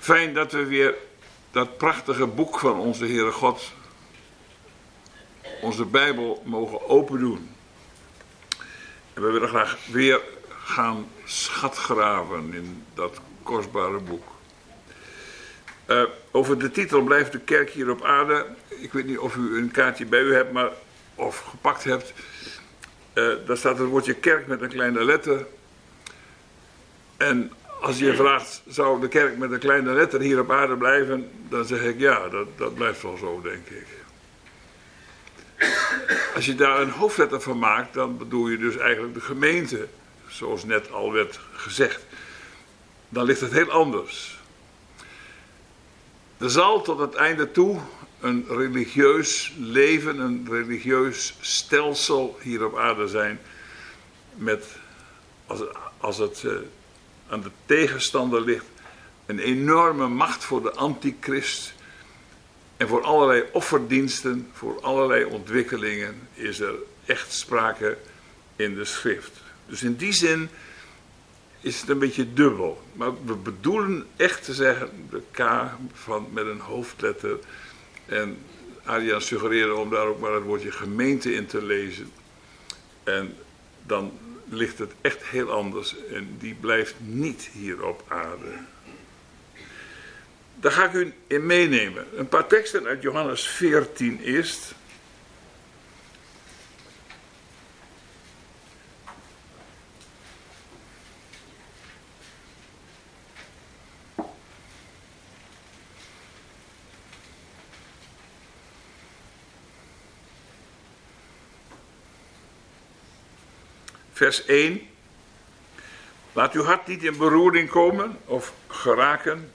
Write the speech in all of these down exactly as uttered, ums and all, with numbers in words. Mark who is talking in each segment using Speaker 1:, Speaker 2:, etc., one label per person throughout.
Speaker 1: Fijn dat we weer dat prachtige boek van onze Heere God, onze Bijbel, mogen open doen. En we willen graag weer gaan schatgraven in dat kostbare boek. Uh, over de titel blijft de kerk hier op aarde. Ik weet niet of u een kaartje bij u hebt, maar of gepakt hebt. Uh, daar staat het woordje kerk met een kleine letter. En als je vraagt, zou de kerk met een kleine letter hier op aarde blijven? Dan zeg ik ja, dat, dat blijft wel zo, denk ik. Als je daar een hoofdletter van maakt, dan bedoel je dus eigenlijk de gemeente. Zoals net al werd gezegd. Dan ligt het heel anders. Er zal tot het einde toe een religieus leven, een religieus stelsel hier op aarde zijn. Met, als het, als het uh, aan de tegenstander ligt, een enorme macht voor de antichrist. En voor allerlei offerdiensten, voor allerlei ontwikkelingen is er echt sprake in de schrift. Dus in die zin is het een beetje dubbel. Maar we bedoelen echt te zeggen, de K van, met een hoofdletter. En Adriaan suggereerde om daar ook maar het woordje gemeente in te lezen. En dan ligt het echt heel anders. En die blijft niet hier op aarde. Daar ga ik u in meenemen. Een paar teksten uit Johannes veertien eerst. Vers één. Laat uw hart niet in beroering komen of geraken.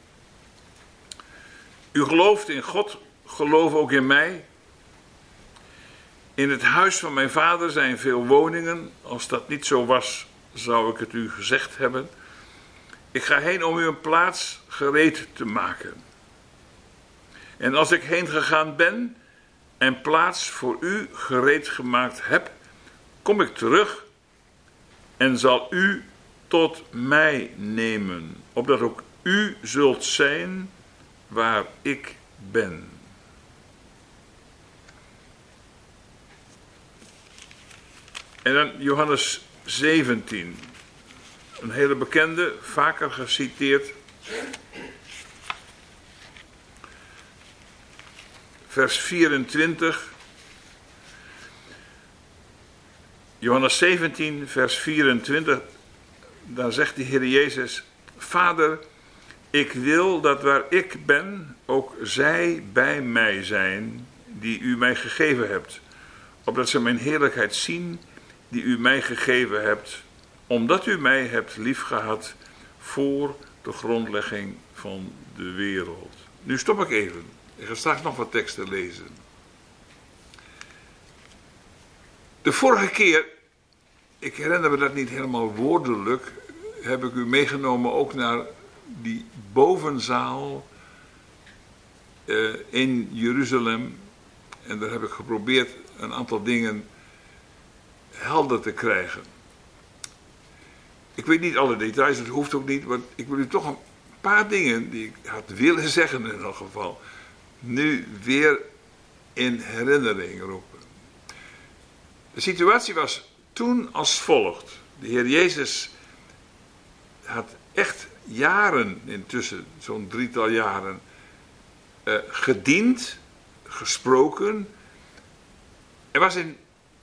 Speaker 1: U gelooft in God, geloof ook in mij. In het huis van mijn vader zijn veel woningen. Als dat niet zo was, zou ik het u gezegd hebben. Ik ga heen om u een plaats gereed te maken. En als ik heen gegaan ben en plaats voor u gereed gemaakt heb, kom ik terug en zal u tot mij nemen, opdat ook u zult zijn waar ik ben. En dan Johannes zeventien. Een hele bekende, vaker geciteerd. Vers vierentwintig. Johannes zeventien, vers vierentwintig. Daar zegt de Heer Jezus: Vader, ik wil dat waar ik ben, ook zij bij mij zijn, die u mij gegeven hebt. Opdat ze mijn heerlijkheid zien, die u mij gegeven hebt, omdat u mij hebt liefgehad voor de grondlegging van de wereld. Nu stop ik even. Ik ga straks nog wat teksten lezen. De vorige keer, ik herinner me dat niet helemaal woordelijk, heb ik u meegenomen ook naar die bovenzaal uh, in Jeruzalem. En daar heb ik geprobeerd een aantal dingen helder te krijgen. Ik weet niet alle details, dat hoeft ook niet, maar ik wil u toch een paar dingen die ik had willen zeggen in elk geval, nu weer in herinnering roepen. De situatie was toen als volgt. De Heer Jezus had echt jaren, intussen zo'n drietal jaren, uh, gediend, gesproken. Er was in,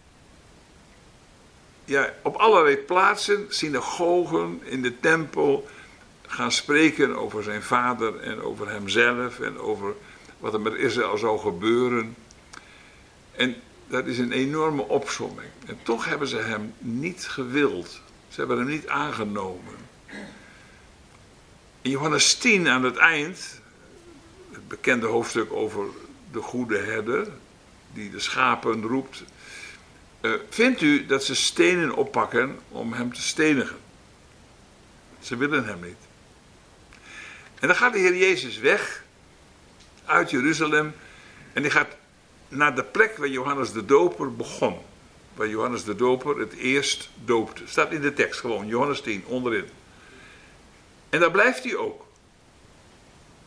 Speaker 1: ja, op allerlei plaatsen, synagogen, in de tempel, gaan spreken over zijn vader en over hemzelf en over wat er met Israël zou gebeuren. En dat is een enorme opsomming. En toch hebben ze hem niet gewild. Ze hebben hem niet aangenomen. In Johannes tien aan het eind, het bekende hoofdstuk over de goede herder, die de schapen roept, uh, vindt u dat ze stenen oppakken om hem te stenigen. Ze willen hem niet. En dan gaat de Heer Jezus weg uit Jeruzalem en die gaat naar de plek waar Johannes de Doper begon. Waar Johannes de Doper het eerst doopte. Staat in de tekst gewoon, Johannes tien, onderin. En daar blijft hij ook.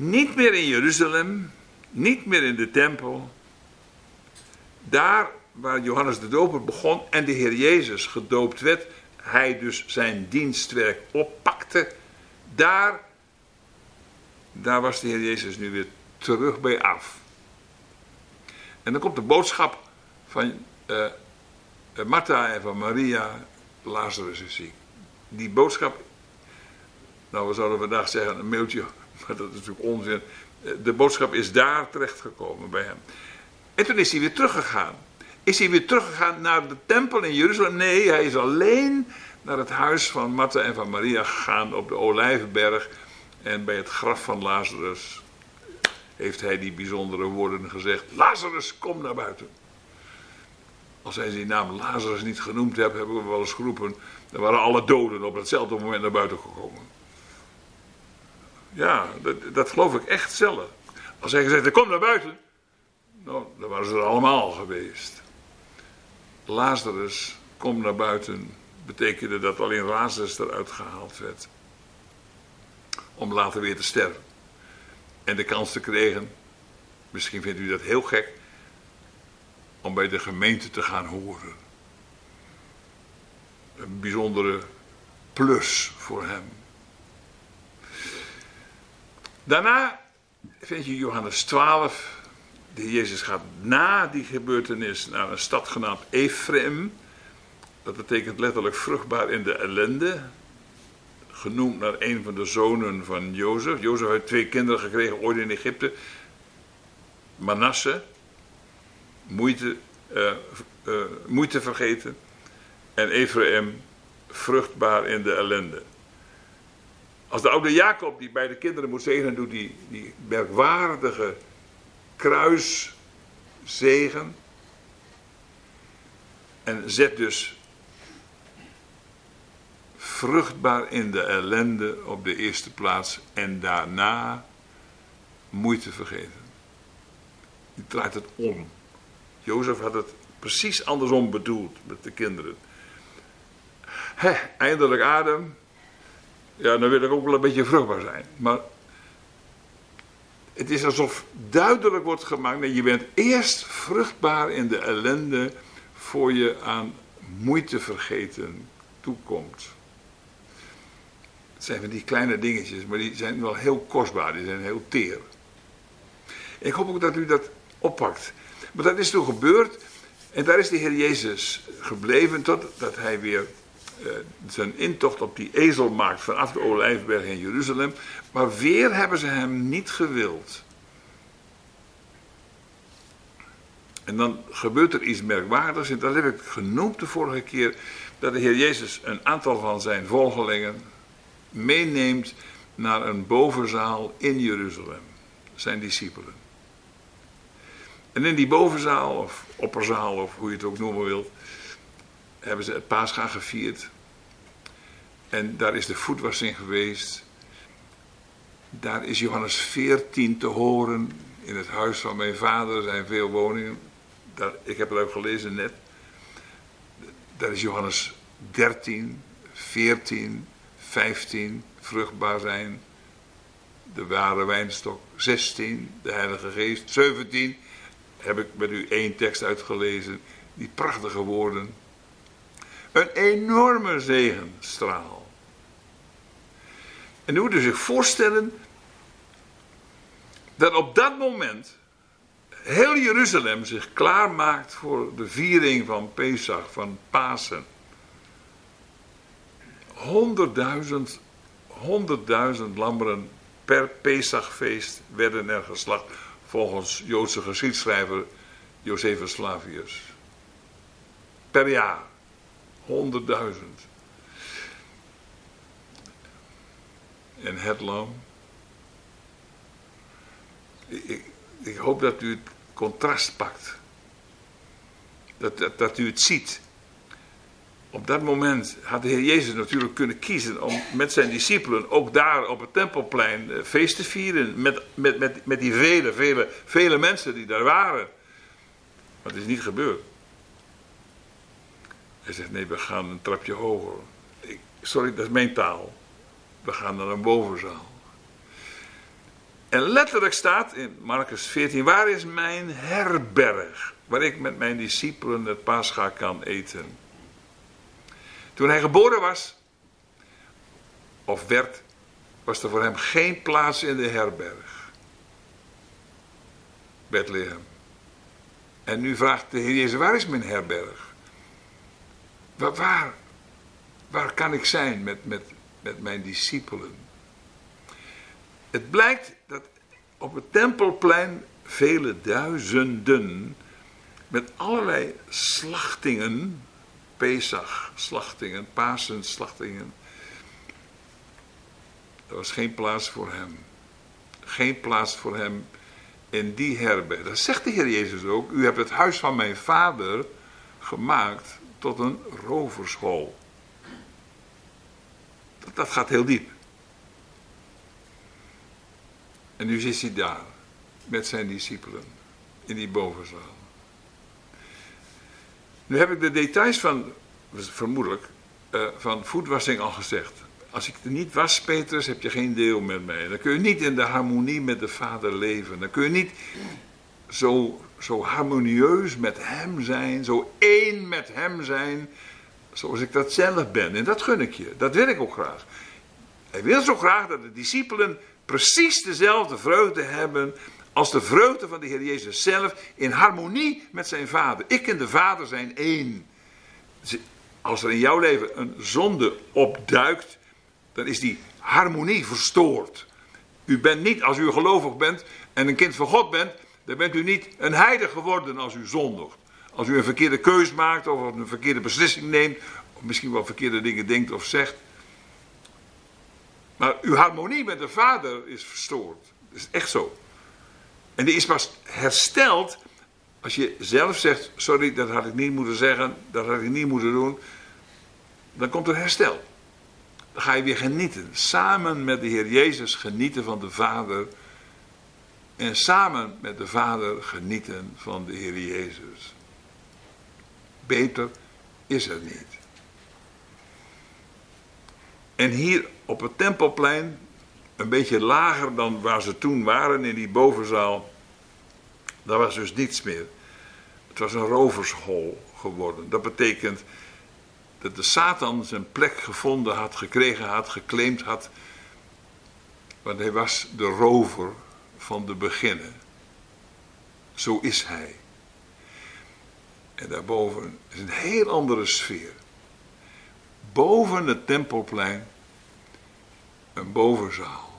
Speaker 1: Niet meer in Jeruzalem, niet meer in de tempel. Daar waar Johannes de Doper begon en de Heer Jezus gedoopt werd, hij dus zijn dienstwerk oppakte, daar, daar was de Heer Jezus nu weer terug bij af. En dan komt de boodschap van uh, Martha en van Maria, Lazarus is ziek. Die boodschap, nou we zouden vandaag zeggen een mailtje, maar dat is natuurlijk onzin. De boodschap is daar terechtgekomen bij hem. En toen is hij weer teruggegaan. Is hij weer teruggegaan naar de tempel in Jeruzalem? Nee, hij is alleen naar het huis van Martha en van Maria gegaan op de Olijfberg. En bij het graf van Lazarus heeft hij die bijzondere woorden gezegd. Lazarus, kom naar buiten. Als hij zijn naam Lazarus niet genoemd heeft, hebben we wel eens geroepen. Dan waren alle doden op hetzelfde moment naar buiten gekomen. Ja, dat, dat geloof ik echt zelf. Als hij gezegd heeft, kom naar buiten. Nou, dan waren ze er allemaal geweest. Lazarus, kom naar buiten, betekende dat alleen Lazarus eruit gehaald werd. Om later weer te sterven. En de kans te krijgen, misschien vindt u dat heel gek, om bij de gemeente te gaan horen. Een bijzondere plus voor hem. Daarna vind je Johannes twaalf. De Heer Jezus gaat na die gebeurtenis naar een stad genaamd Ephraim. Dat betekent letterlijk vruchtbaar in de ellende. Genoemd naar een van de zonen van Jozef. Jozef had twee kinderen gekregen ooit in Egypte. Manasse, moeite, uh, uh, moeite vergeten. En Ephraim, vruchtbaar in de ellende. Als de oude Jacob die bij de kinderen moet zegenen, doet die, die merkwaardige kruiszegen. En zet dus vruchtbaar in de ellende op de eerste plaats en daarna moeite vergeten. Die draait het om. Jozef had het precies andersom bedoeld met de kinderen. He, eindelijk adem. Ja, dan wil ik ook wel een beetje vruchtbaar zijn. Maar het is alsof duidelijk wordt gemaakt dat je bent eerst vruchtbaar in de ellende voor je aan moeite vergeten toekomt. Het zijn van die kleine dingetjes, maar die zijn wel heel kostbaar, die zijn heel teer. En ik hoop ook dat u dat oppakt. Maar dat is toen gebeurd en daar is de Heer Jezus gebleven totdat hij weer uh, zijn intocht op die ezel maakt vanaf de Olijfberg in Jeruzalem. Maar weer hebben ze hem niet gewild. En dan gebeurt er iets merkwaardigs. En dat heb ik genoemd de vorige keer. Dat de Heer Jezus een aantal van zijn volgelingen meeneemt naar een bovenzaal in Jeruzalem. Zijn discipelen. En in die bovenzaal, of opperzaal, of hoe je het ook noemen wilt, hebben ze het Pascha gevierd. En daar is de voetwassing geweest. Daar is Johannes veertien te horen. In het huis van mijn vader zijn veel woningen. Daar, ik heb het ook gelezen net. Daar is Johannes dertien, veertien, vijftien, vruchtbaar zijn. De ware wijnstok. zestien, de Heilige Geest. zeventien, heb ik met u één tekst uitgelezen. Die prachtige woorden. Een enorme zegenstraal. En u moet u zich voorstellen dat op dat moment heel Jeruzalem zich klaarmaakt voor de viering van Pesach, van Pasen. Honderdduizend, honderdduizend lammeren per Pesachfeest werden er geslacht volgens Joodse geschiedschrijver Josephus Flavius. Per jaar. Honderdduizend. En het lam. Ik, ik hoop dat u het contrast pakt. Dat, dat, dat u het ziet. Op dat moment had de Heer Jezus natuurlijk kunnen kiezen om met zijn discipelen ook daar op het Tempelplein feest te vieren. Met, met, met, met die vele, vele, vele mensen die daar waren. Maar het is niet gebeurd. Hij zegt, nee, we gaan een trapje hoger. Ik, sorry, dat is mijn taal. We gaan naar een bovenzaal. En letterlijk staat in Marcus veertien, waar is mijn herberg, waar ik met mijn discipelen het Pascha kan eten. Toen hij geboren was, of werd, was er voor hem geen plaats in de herberg. Bethlehem. En nu vraagt de Heer Jezus, waar is mijn herberg? Waar, waar, waar kan ik zijn met, met, met mijn discipelen? Het blijkt dat op het Tempelplein vele duizenden met allerlei slachtingen, Pesach slachtingen, Pasen slachtingen. Er was geen plaats voor hem. Geen plaats voor hem in die herberg. Dat zegt de Heer Jezus ook. U hebt het huis van mijn vader gemaakt tot een rovershol. Dat, dat gaat heel diep. En nu zit hij daar met zijn discipelen in die bovenzaal. Nu heb ik de details van, vermoedelijk, uh, van voetwassing al gezegd. Als ik er niet was, Petrus, heb je geen deel met mij. Dan kun je niet in de harmonie met de Vader leven. Dan kun je niet zo, zo harmonieus met hem zijn, zo één met hem zijn, zoals ik dat zelf ben. En dat gun ik je, dat wil ik ook graag. Hij wil zo graag dat de discipelen precies dezelfde vreugde hebben als de vreugde van de Heer Jezus zelf, in harmonie met zijn Vader. Ik en de Vader zijn één. Als er in jouw leven een zonde opduikt, dan is die harmonie verstoord. U bent niet, als u gelovig bent en een kind van God bent, dan bent u niet een heilige geworden als u zondigt. Als u een verkeerde keus maakt of een verkeerde beslissing neemt, of misschien wel verkeerde dingen denkt of zegt. Maar uw harmonie met de Vader is verstoord. Dat is echt zo. En die is pas hersteld als je zelf zegt, sorry, dat had ik niet moeten zeggen, dat had ik niet moeten doen. Dan komt er herstel. Dan ga je weer genieten. Samen met de Heer Jezus genieten van de Vader. En samen met de Vader genieten van de Heer Jezus. Beter is er niet. En hier op het Tempelplein, een beetje lager dan waar ze toen waren in die bovenzaal, daar was dus niets meer. Het was een rovershol geworden. Dat betekent dat de Satan zijn plek gevonden had, gekregen had, geclaimd had. Want hij was de rover van de beginnen. Zo is hij. En daarboven is een heel andere sfeer. Boven het Tempelplein een bovenzaal.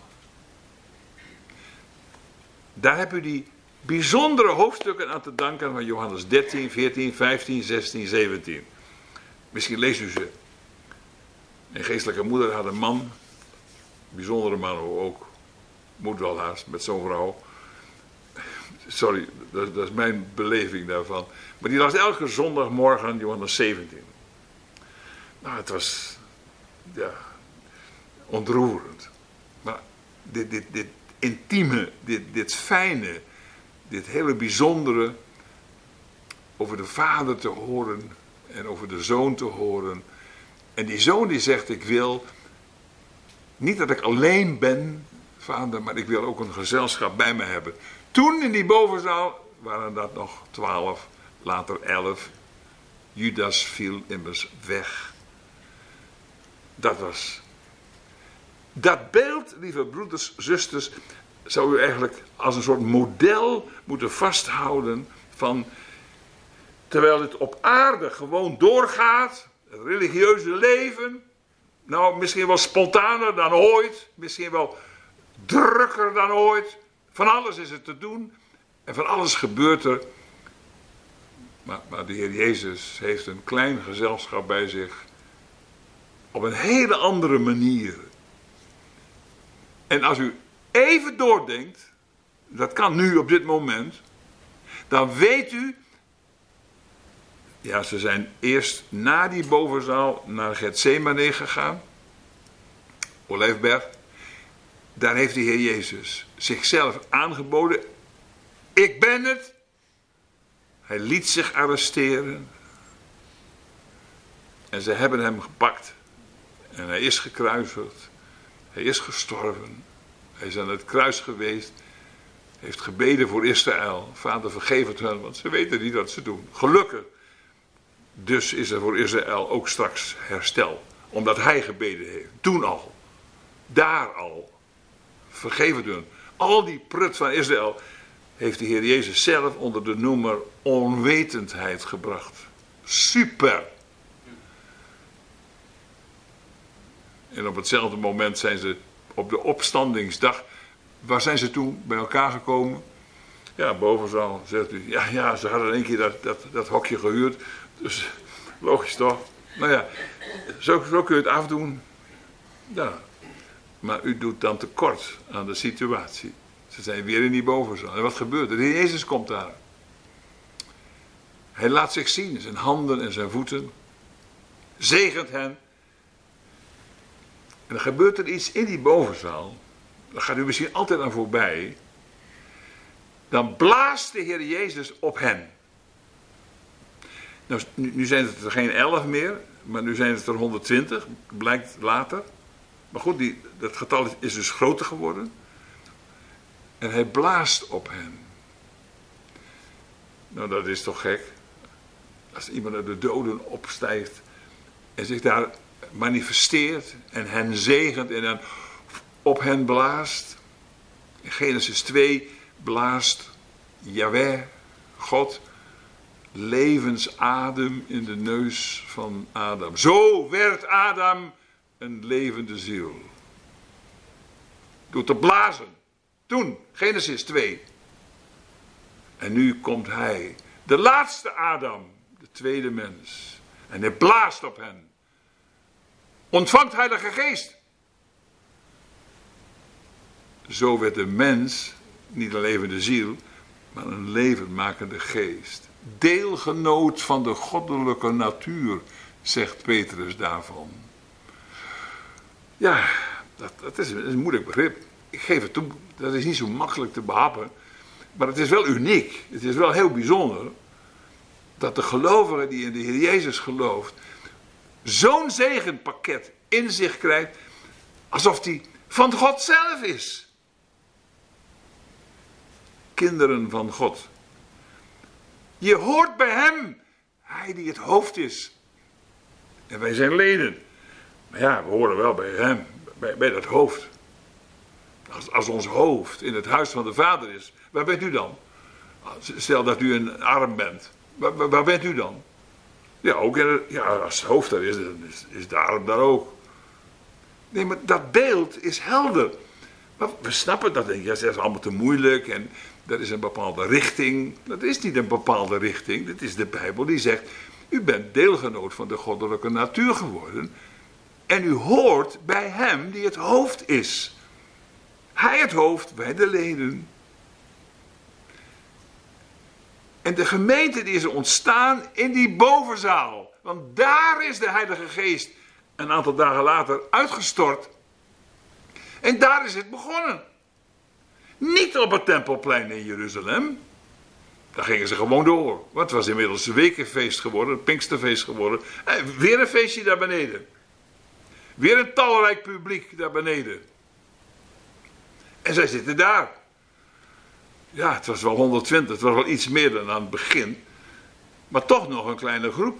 Speaker 1: Daar heb u die bijzondere hoofdstukken aan te danken van Johannes dertien, veertien, vijftien, zestien, zeventien. Misschien leest u ze. Mijn geestelijke moeder had een man, een bijzondere man ook, moet wel haast met zo'n vrouw. Sorry, dat, dat is mijn beleving daarvan. Maar die las elke zondagmorgen Johannes zeventien. Nou, het was, ja, ontroerend. Maar dit, dit, dit intieme, dit, dit fijne, dit hele bijzondere, over de Vader te horen en over de Zoon te horen. En die Zoon die zegt, ik wil niet dat ik alleen ben, Vader, maar ik wil ook een gezelschap bij me hebben. Toen in die bovenzaal waren dat nog twaalf, later elf. Judas viel immers weg. Dat was. Dat beeld, lieve broeders, zusters, zou u eigenlijk als een soort model moeten vasthouden van, terwijl het op aarde gewoon doorgaat, het religieuze leven, nou misschien wel spontaner dan ooit, misschien wel drukker dan ooit, van alles is er te doen en van alles gebeurt er. Maar, maar de Heer Jezus heeft een klein gezelschap bij zich op een hele andere manier. En als u even doordenkt, dat kan nu op dit moment, dan weet u, ja, ze zijn eerst na die bovenzaal naar Getsemane gegaan, Olijfberg. Daar heeft de Heer Jezus zichzelf aangeboden. Ik ben het. Hij liet zich arresteren. En ze hebben hem gepakt. En hij is gekruisigd. Hij is gestorven. Hij is aan het kruis geweest. Heeft gebeden voor Israël. Vader, vergeef het hen, want ze weten niet wat ze doen. Gelukkig. Dus is er voor Israël ook straks herstel. Omdat hij gebeden heeft. Toen al. Daar al. Vergeef het hun. Al die prut van Israël heeft de Heer Jezus zelf onder de noemer onwetendheid gebracht. Super. En op hetzelfde moment zijn ze op de opstandingsdag. Waar zijn ze toen bij elkaar gekomen? Ja, bovenzaal, zegt u. Ja, ja, ze hadden in één keer dat, dat, dat hokje gehuurd. Dus logisch toch? Nou ja, zo, zo kun je het afdoen. Ja. Maar u doet dan tekort aan de situatie. Ze zijn weer in die bovenzaal. En wat gebeurt er? De Heer Jezus komt daar. Hij laat zich zien, zijn handen en zijn voeten. Zegent hen. En dan gebeurt er iets in die bovenzaal. Daar gaat u misschien altijd aan voorbij. Dan blaast de Heer Jezus op hen. Nou, nu, nu zijn het er geen elf meer, maar nu zijn het er honderdtwintig, blijkt later. Maar goed, die, dat getal is dus groter geworden. En hij blaast op hen. Nou, dat is toch gek. Als iemand uit de doden opstijgt en zich daar manifesteert en hen zegent en dan op hen blaast. In Genesis twee blaast Yahweh, God, levensadem in de neus van Adam. Zo werd Adam een levende ziel. Door te blazen. Toen, Genesis twee. En nu komt hij, de laatste Adam, de tweede mens. En hij blaast op hen. Ontvangt Heilige Geest. Zo werd de mens niet een levende ziel, maar een levendmakende geest. Deelgenoot van de goddelijke natuur, zegt Petrus daarvan. Ja, dat, dat, is, dat is een moeilijk begrip. Ik geef het toe, dat is niet zo makkelijk te behappen. Maar het is wel uniek. Het is wel heel bijzonder dat de gelovige die in de Heer Jezus gelooft zo'n zegenpakket in zich krijgt alsof hij van God zelf is. Kinderen van God. Je hoort bij hem. Hij die het hoofd is. En wij zijn leden. Maar ja, we horen wel bij hem. Bij, bij dat hoofd. Als, als ons hoofd in het huis van de Vader is. Waar bent u dan? Stel dat u een arm bent. Waar, waar, waar bent u dan? Ja, ook in het, ja, als het hoofd daar is, dan is, is de arm daar ook. Nee, maar dat beeld is helder. Maar we snappen dat. Ja, dat is allemaal te moeilijk. En dat is een bepaalde richting. Dat is niet een bepaalde richting. Dat is de Bijbel die zegt. U bent deelgenoot van de goddelijke natuur geworden. En u hoort bij hem die het hoofd is. Hij het hoofd, wij de leden. En de gemeente die is ontstaan in die bovenzaal. Want daar is de Heilige Geest een aantal dagen later uitgestort. En daar is het begonnen. Niet op het Tempelplein in Jeruzalem. Daar gingen ze gewoon door. Want het was inmiddels een wekenfeest geworden, een Pinksterfeest geworden. En weer een feestje daar beneden. Weer een talrijk publiek daar beneden. En zij zitten daar. Ja, het was wel honderdtwintig, het was wel iets meer dan aan het begin. Maar toch nog een kleine groep.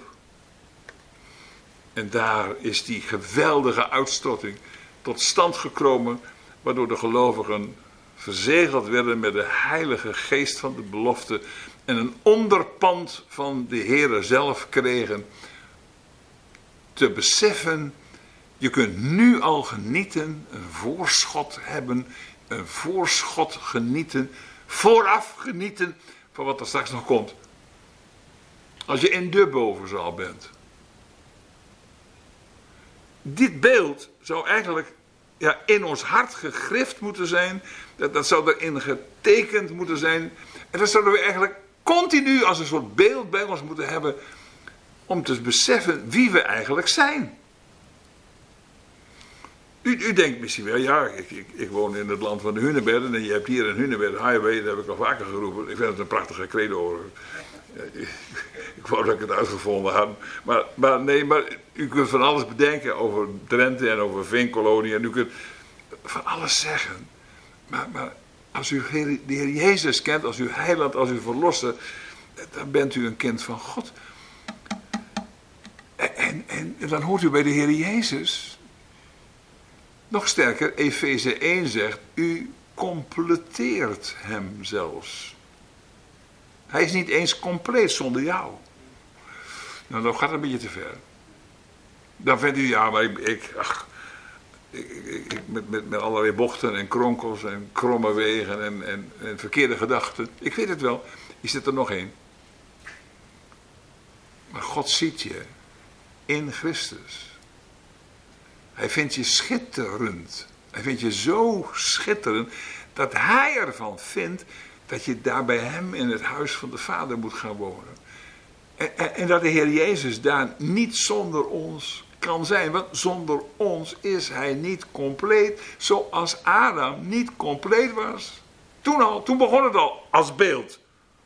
Speaker 1: En daar is die geweldige uitstorting tot stand gekomen, waardoor de gelovigen verzegeld werden met de Heilige Geest van de belofte en een onderpand van de Heere zelf kregen. Te beseffen, je kunt nu al genieten, een voorschot hebben, een voorschot genieten, vooraf genieten van wat er straks nog komt. Als je in de bovenzaal bent. Dit beeld zou eigenlijk ja, in ons hart gegrift moeten zijn. Dat, dat zou erin getekend moeten zijn. En dat zouden we eigenlijk continu als een soort beeld bij ons moeten hebben. Om te beseffen wie we eigenlijk zijn. U, u denkt misschien wel, ja, ik, ik, ik woon in het land van de Hunebedden. En je hebt hier een Hunebed Highway, dat heb ik al vaker geroepen. Ik vind het een prachtige credo. Ik wou dat ik het uitgevonden had. Maar, maar nee, maar u kunt van alles bedenken over Drenthe en over Veenkolonie. En u kunt van alles zeggen. Maar, maar als u de Heer Jezus kent, als uw heiland, als uw verlosser, dan bent u een kind van God. En, en, en dan hoort u bij de Heer Jezus. Nog sterker, Efeze één zegt, u completeert hem zelfs. Hij is niet eens compleet zonder jou. Nou, dan gaat het een beetje te ver. Dan vindt u, ja, maar ik, ik, ach, ik, ik, ik met, met, met allerlei bochten en kronkels en kromme wegen en, en, en verkeerde gedachten. Ik weet het wel, is zit er nog één. Maar God ziet je in Christus. Hij vindt je schitterend. Hij vindt je zo schitterend dat hij ervan vindt dat je daar bij hem in het huis van de Vader moet gaan wonen. En, en, en dat de Heer Jezus daar niet zonder ons kan zijn. Want zonder ons is hij niet compleet, zoals Adam niet compleet was. Toen al, toen begon het al als beeld.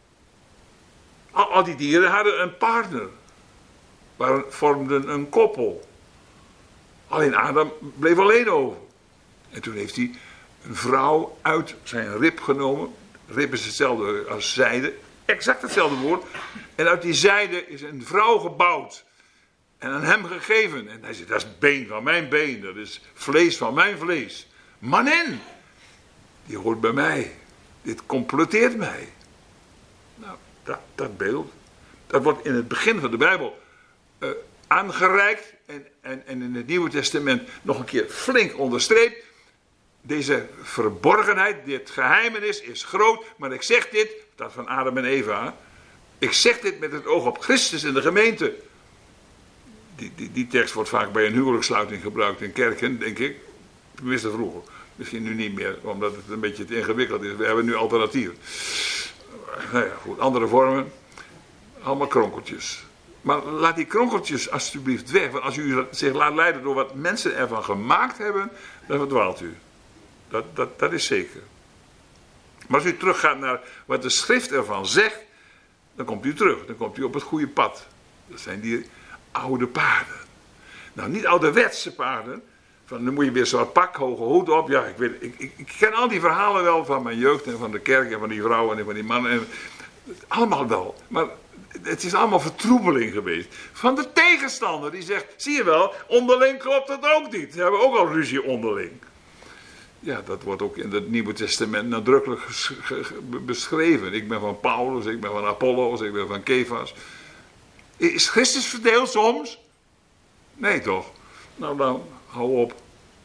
Speaker 1: Al, al die dieren hadden een partner. Waren, vormden een koppel. Alleen Adam bleef alleen over. En toen heeft hij een vrouw uit zijn rib genomen. Rib is hetzelfde als zijde. Exact hetzelfde woord. En uit die zijde is een vrouw gebouwd. En aan hem gegeven. En hij zegt, dat is been van mijn been. Dat is vlees van mijn vlees. Mannen. Die hoort bij mij. Dit completeert mij. Nou, dat, dat beeld. Dat wordt in het begin van de Bijbel uh, aangereikt. En, en, en in het Nieuwe Testament nog een keer flink onderstreept. Deze verborgenheid, dit geheimenis is groot. Maar ik zeg dit, dat van Adam en Eva. Ik zeg dit met het oog op Christus en de gemeente. Die, die, die tekst wordt vaak bij een huwelijkssluiting gebruikt in kerken, denk ik. Tenminste vroeger. Misschien nu niet meer, omdat het een beetje te ingewikkeld is. We hebben nu alternatieven. Nou ja, goed, andere vormen. Allemaal kronkeltjes. Maar laat die kronkeltjes alsjeblieft weg. Want als u zich laat leiden door wat mensen ervan gemaakt hebben, dan verdwaalt u. Dat, dat, dat is zeker. Maar als u teruggaat naar wat de schrift ervan zegt, dan komt u terug. Dan komt u op het goede pad. Dat zijn die oude paarden. Nou, niet ouderwetse paarden. Van, dan moet je weer zo'n pak, hoge hoed op. Ja, ik, weet, ik, ik, ik ken al die verhalen wel van mijn jeugd en van de kerk en van die vrouwen en van die mannen. En, allemaal wel. Maar het is allemaal vertroebeling geweest. Van de tegenstander die zegt, zie je wel, onderling klopt het ook niet. Ze hebben ook al ruzie onderling. Ja, dat wordt ook in het Nieuwe Testament nadrukkelijk ges- ge- ge- beschreven. Ik ben van Paulus, ik ben van Apollos, ik ben van Kefas. Is Christus verdeeld soms? Nee toch? Nou dan, hou op.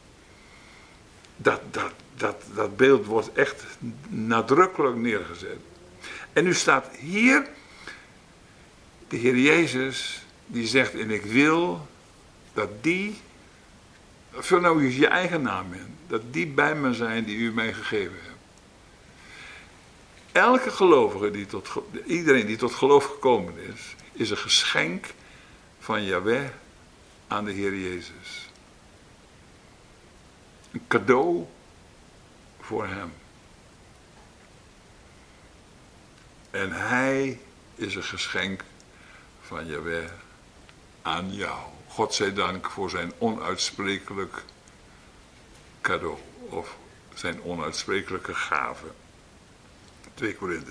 Speaker 1: Dat, dat, dat, dat beeld wordt echt nadrukkelijk neergezet. En nu staat hier de Heer Jezus die zegt, en ik wil dat die, vul nou eens je eigen naam in, dat die bij me zijn die u mij gegeven hebt. Elke gelovige, die tot, iedereen die tot geloof gekomen is, is een geschenk van Yahweh aan de Heer Jezus. Een cadeau voor hem. En hij is een geschenk van Yahweh aan jou. God zij dank voor zijn onuitsprekelijk cadeau. Of zijn onuitsprekelijke gave. twee Korinthe.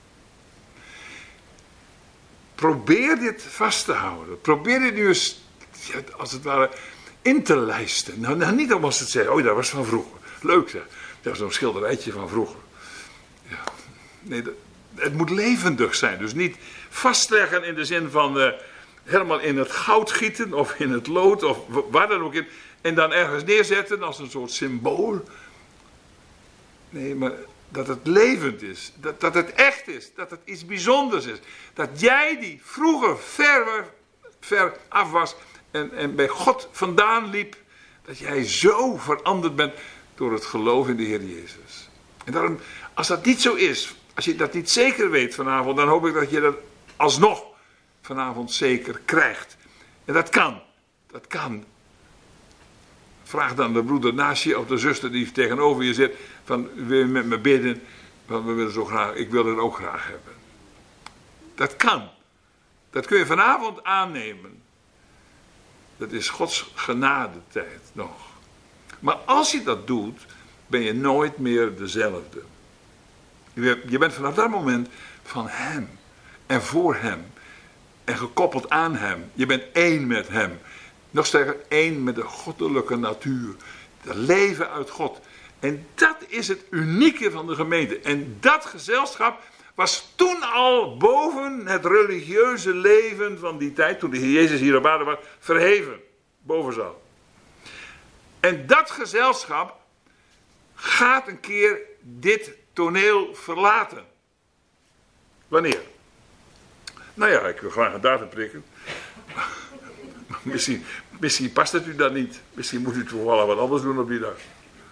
Speaker 1: Probeer dit vast te houden. Probeer dit nu eens, als het ware, in te lijsten. Nou, nou niet om als het zeggen, oh dat was van vroeger. Leuk zeg. Dat was een schilderijtje van vroeger. Ja. Nee, dat, het moet levendig zijn. Dus niet vastleggen in de zin van uh, helemaal in het goud gieten of in het lood of waar dan ook in. En dan ergens neerzetten als een soort symbool. Nee, maar dat het levend is. Dat, dat het echt is. Dat het iets bijzonders is. Dat jij die vroeger ver, ver af was en, en bij God vandaan liep. Dat jij zo veranderd bent door het geloof in de Heer Jezus. En daarom, als dat niet zo is, als je dat niet zeker weet vanavond, dan hoop ik dat je dat alsnog vanavond zeker krijgt. En dat kan. Dat kan. Vraag dan de broeder naast je of de zuster die tegenover je zit, van wil je met me bidden? Want we willen zo graag, ik wil het ook graag hebben. Dat kan. Dat kun je vanavond aannemen. Dat is Gods genadetijd nog. Maar als je dat doet, ben je nooit meer dezelfde. Je bent vanaf dat moment van hem en voor hem en gekoppeld aan hem. Je bent één met hem. Nog sterker, één met de goddelijke natuur. Het leven uit God. En dat is het unieke van de gemeente. En dat gezelschap was toen al boven het religieuze leven van die tijd, toen de Heer Jezus hier op aarde was, verheven. Bovenzaal. En dat gezelschap gaat een keer dit toneel verlaten. Wanneer? Nou ja, ik wil graag een datum prikken. misschien, misschien past het u dan niet. Misschien moet u toevallig wat anders doen op die dag.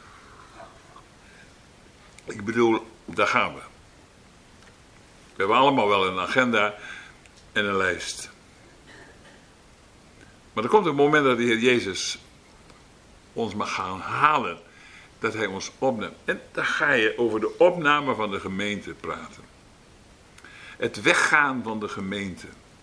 Speaker 1: Ik bedoel, daar gaan we. We hebben allemaal wel een agenda en een lijst. Maar er komt een moment dat de Heer Jezus ons mag gaan halen. Dat hij ons opneemt. En dan ga je over de opname van de gemeente praten. Het weggaan van de gemeente.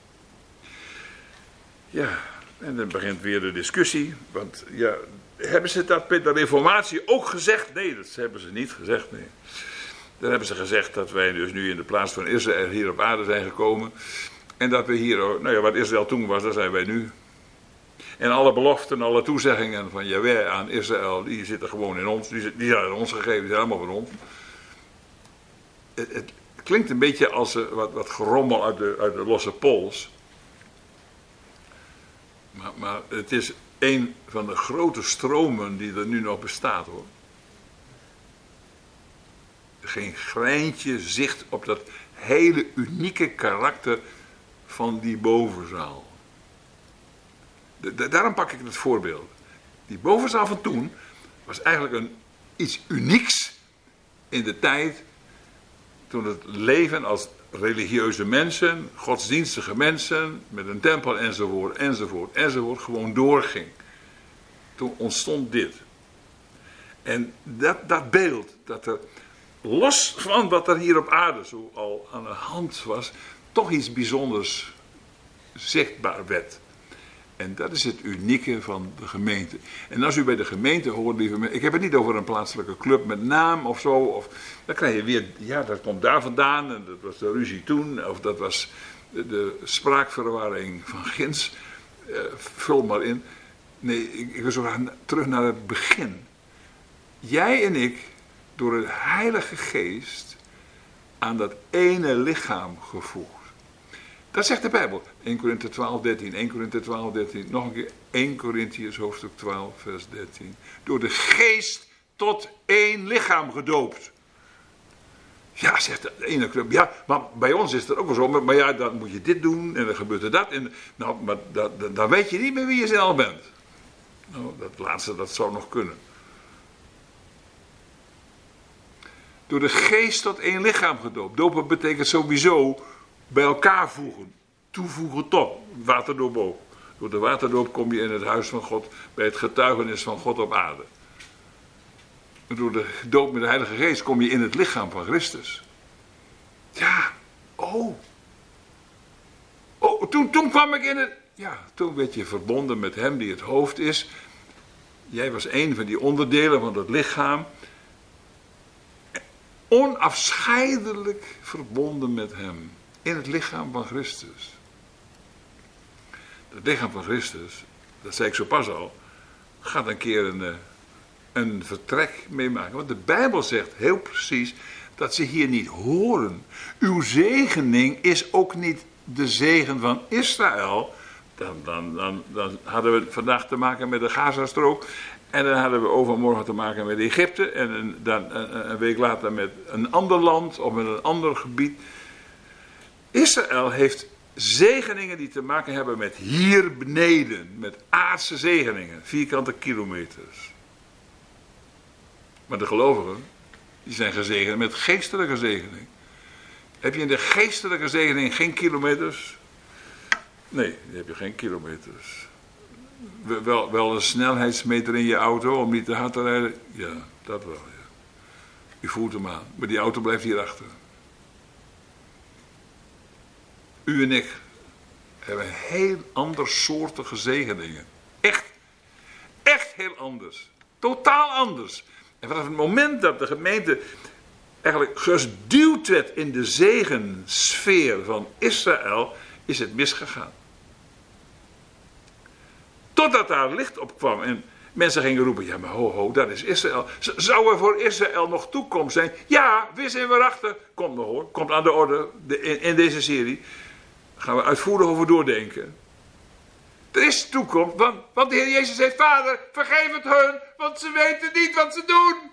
Speaker 1: Ja, en dan begint weer de discussie. Want ja, hebben ze dat met de reformatie ook gezegd? Nee, dat hebben ze niet gezegd, nee. Dan hebben ze gezegd dat wij dus nu in de plaats van Israël hier op aarde zijn gekomen. En dat we hier, nou ja, wat Israël toen was, daar zijn wij nu. En alle beloften, alle toezeggingen van Jahweh aan Israël, die zitten gewoon in ons. Die, die zijn aan ons gegeven, die zijn allemaal van ons. Het, het klinkt een beetje als uh, wat, wat gerommel uit de, uit de losse pols. Maar, maar het is een van de grote stromen die er nu nog bestaat, hoor. Geen greintje zicht op dat hele unieke karakter van die bovenzaal. De, de, daarom pak ik het voorbeeld. Die bovenzaal van toen was eigenlijk een, iets unieks in de tijd toen het leven als religieuze mensen, godsdienstige mensen, met een tempel enzovoort, enzovoort, enzovoort, gewoon doorging. Toen ontstond dit. En dat, dat beeld, dat er los van wat er hier op aarde zo al aan de hand was, toch iets bijzonders zichtbaar werd. En dat is het unieke van de gemeente. En als u bij de gemeente hoort, lieve mensen, ik heb het niet over een plaatselijke club met naam of zo, of, dan krijg je weer, ja, dat komt daar vandaan, en dat was de ruzie toen, of dat was de, de spraakverwarring van ginds. Uh, vul maar in. Nee, ik, ik wil zo graag terug naar het begin. Jij en ik, door de Heilige Geest, aan dat ene lichaam gevoegd. Dat zegt de Bijbel. Eerste Korinthe twaalf, dertien. Eerste Korinthe twaalf, dertien. Nog een keer. Eerste Korintiërs hoofdstuk twaalf, vers dertien. Door de Geest tot één lichaam gedoopt. Ja, zegt de ene club. Ja, maar bij ons is dat ook wel zo. Maar, maar ja, dan moet je dit doen en dan gebeurt er dat. En, nou, maar dat, dat, dan weet je niet meer wie je zelf bent. Nou, dat laatste, dat zou nog kunnen. Door de Geest tot één lichaam gedoopt. Dopen betekent sowieso bij elkaar voegen. Toevoegen tot. Waterdoop. Door de waterdoop kom je in het huis van God. Bij het getuigenis van God op aarde. En door de doop met de Heilige Geest kom je in het lichaam van Christus. Ja. Oh. Oh, toen, toen kwam ik in het... Ja, toen werd je verbonden met hem die het hoofd is. Jij was een van die onderdelen van het lichaam. Onafscheidelijk verbonden met hem. In het lichaam van Christus. Het lichaam van Christus, dat zei ik zo pas al, gaat een keer een, een vertrek meemaken. Want de Bijbel zegt heel precies dat ze hier niet horen. Uw zegening is ook niet de zegen van Israël. Dan, dan, dan, dan hadden we vandaag te maken met de Gazastrook. En dan hadden we overmorgen te maken met Egypte. En een, dan een, een week later met een ander land of met een ander gebied. Israël heeft zegeningen die te maken hebben met hier beneden. Met aardse zegeningen. Vierkante kilometers. Maar de gelovigen, die zijn gezegend met geestelijke zegening. Heb je in de geestelijke zegening geen kilometers? Nee, dan heb je geen kilometers. Wel, wel een snelheidsmeter in je auto om niet te hard te rijden? Ja, dat wel. Ja. U voelt hem aan. Maar die auto blijft hier achter. U en ik hebben heel andersoortige zegeningen. Echt. Echt heel anders. Totaal anders. En vanaf het moment dat de gemeente eigenlijk geduwd werd in de zegensfeer van Israël, is het misgegaan. Totdat daar licht op kwam en mensen gingen roepen, ja maar ho ho, dat is Israël. Zou er voor Israël nog toekomst zijn? Ja, wis en waarachter. Komt nog hoor, komt aan de orde in, in deze serie. Daar gaan we uitvoerig over doordenken. Er is toekomst, want, want de Heer Jezus zegt, Vader, vergeef het hun, want ze weten niet wat ze doen.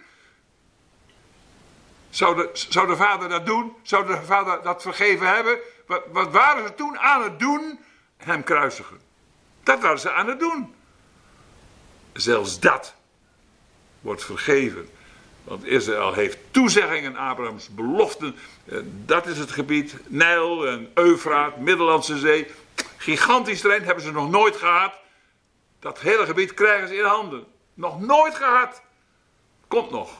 Speaker 1: Zou de, zou de Vader dat doen? Zou de Vader dat vergeven hebben? Wat, wat waren ze toen aan het doen? Hem kruisigen. Dat waren ze aan het doen. Zelfs dat wordt vergeven. Want Israël heeft toezeggingen, Abrahams beloften. Dat is het gebied, Nijl en Eufraat, Middellandse Zee. Gigantisch terrein, hebben ze nog nooit gehad. Dat hele gebied krijgen ze in handen. Nog nooit gehad. Komt nog.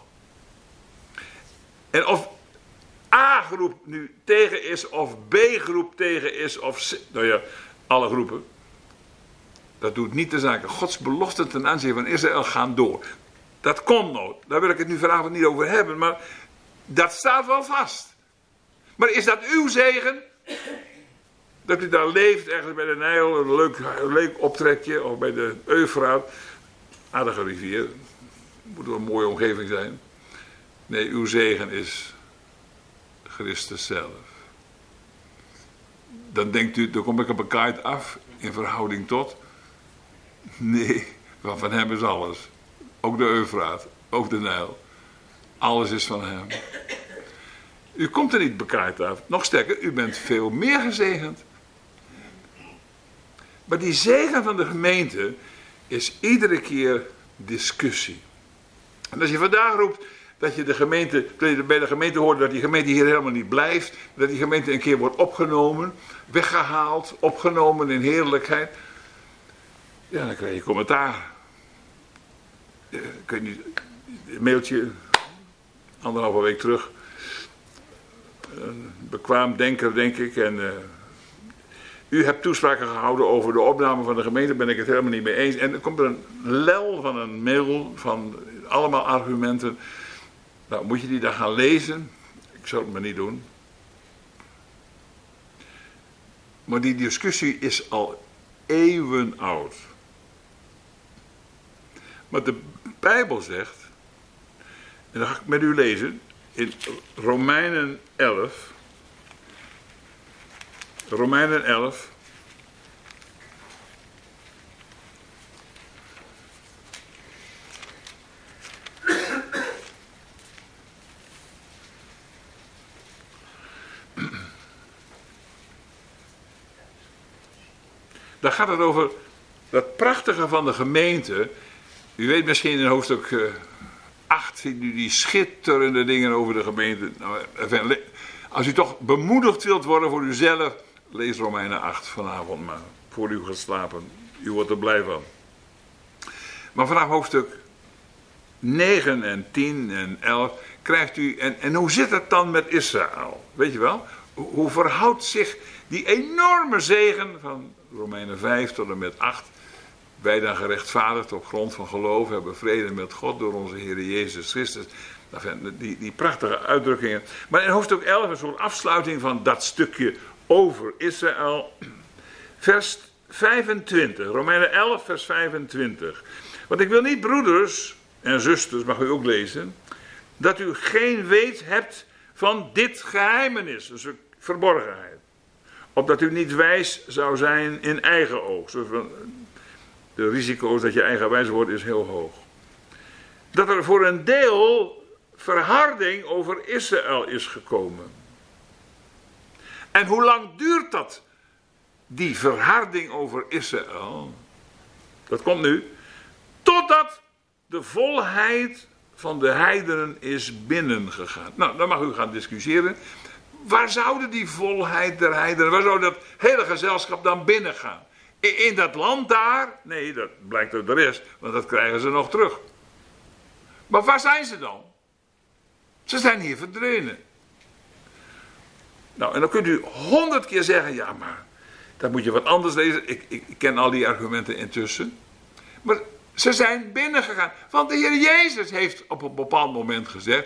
Speaker 1: En of A-groep nu tegen is, of B-groep tegen is, of C, nou ja, alle groepen. Dat doet niet de zaak. Gods beloften ten aanzien van Israël gaan door. Dat komt nog. Daar wil ik het nu vanavond niet over hebben, maar dat staat wel vast. Maar is dat uw zegen? Dat u daar leeft, ergens bij de Nijl, een leuk, een leuk optrekje, of bij de Eufraat. Aardige rivier. Moet wel een mooie omgeving zijn. Nee, uw zegen is Christus zelf. Dan denkt u, dan kom ik op een kaart af in verhouding tot. Nee, want van hem is alles. Ook de Eufraat, ook de Nijl. Alles is van hem. U komt er niet bekaard af. Nog sterker, u bent veel meer gezegend. Maar die zegen van de gemeente is iedere keer discussie. En als je vandaag roept dat je de gemeente, bij de gemeente hoort dat die gemeente hier helemaal niet blijft, dat die gemeente een keer wordt opgenomen, weggehaald, opgenomen in heerlijkheid, ja, dan krijg je commentaar. Ja, ik weet niet, een mailtje, anderhalve week terug, een bekwaam denker, denk ik, en uh, u hebt toespraken gehouden over de opname van de gemeente, daar ben ik het helemaal niet mee eens. En dan komt er een lel van een mail van allemaal argumenten. Nou, moet je die dan gaan lezen? Ik zou het maar niet doen. Maar die discussie is al eeuwen oud. Maar de Bijbel zegt, en dan ga ik met u lezen, in Romeinen elf. Romeinen elf. Daar gaat het over dat prachtige van de gemeente. U weet misschien in hoofdstuk uh, acht, ziet u die schitterende dingen over de gemeente. Nou, even, als u toch bemoedigd wilt worden voor uzelf, lees Romeinen acht vanavond maar, voor u gaat slapen. U wordt er blij van. Maar vanaf hoofdstuk negen en tien en elf krijgt u, en, en hoe zit het dan met Israël? Weet je wel? Hoe verhoudt zich die enorme zegen van Romeinen vijf tot en met acht. Wij dan gerechtvaardigd op grond van geloof hebben vrede met God door onze Heer Jezus Christus. Die, die prachtige uitdrukkingen. Maar in hoofdstuk elf een soort afsluiting van dat stukje over Israël. Vers vijfentwintig. Romeinen elf vers vijfentwintig. Want ik wil niet, broeders en zusters, mag u ook lezen, dat u geen weet hebt van dit geheimenis. Dus verborgenheid. Opdat u niet wijs zou zijn in eigen oog. De risico's dat je eigenwijs wordt is heel hoog. Dat er voor een deel verharding over Israël is gekomen. En hoe lang duurt dat? Die verharding over Israël. Dat komt nu. Totdat de volheid van de heidenen is binnengegaan. Nou, dan mag u gaan discussiëren. Waar zouden die volheid der heidenen, waar zou dat hele gezelschap dan binnengaan? In, in dat land daar? Nee, dat blijkt uit de rest, want dat krijgen ze nog terug. Maar waar zijn ze dan? Ze zijn hier verdwenen. Nou, en dan kunt u honderd keer zeggen, ja, maar dan moet je wat anders lezen. Ik, ik, ik ken al die argumenten intussen. Maar Ze zijn binnengegaan. Want de Heer Jezus heeft op een bepaald moment gezegd,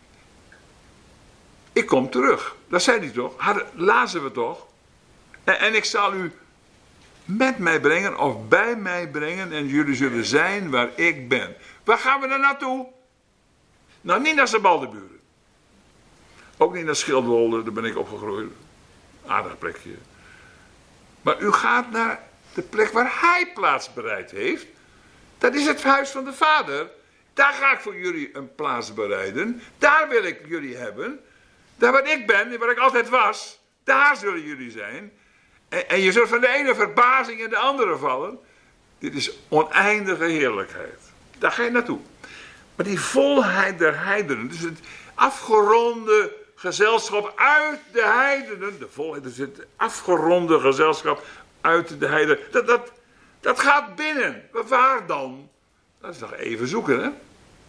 Speaker 1: ik kom terug. Dat zei hij toch? Hadden, lazen we toch? En, en ik zal u met mij brengen of bij mij brengen en jullie zullen zijn waar ik ben. Waar gaan we dan naartoe? Nou, niet naar Sebaldeburen. Ook niet naar Schildwolde, daar ben ik opgegroeid. Aardig plekje. Maar u gaat naar de plek waar hij plaats bereid heeft. Dat is het huis van de Vader. Daar ga ik voor jullie een plaats bereiden. Daar wil ik jullie hebben. Daar waar ik ben, waar ik altijd was. Daar zullen jullie zijn. En, en je zult van de ene verbazing in de andere vallen. Dit is oneindige heerlijkheid. Daar ga je naartoe. Maar die volheid der heidenen, dus het afgeronde gezelschap uit de heidenen, de volheid, dus het afgeronde gezelschap uit de heidenen, dat, dat, dat gaat binnen. Waar dan? Dat is nog even zoeken, hè?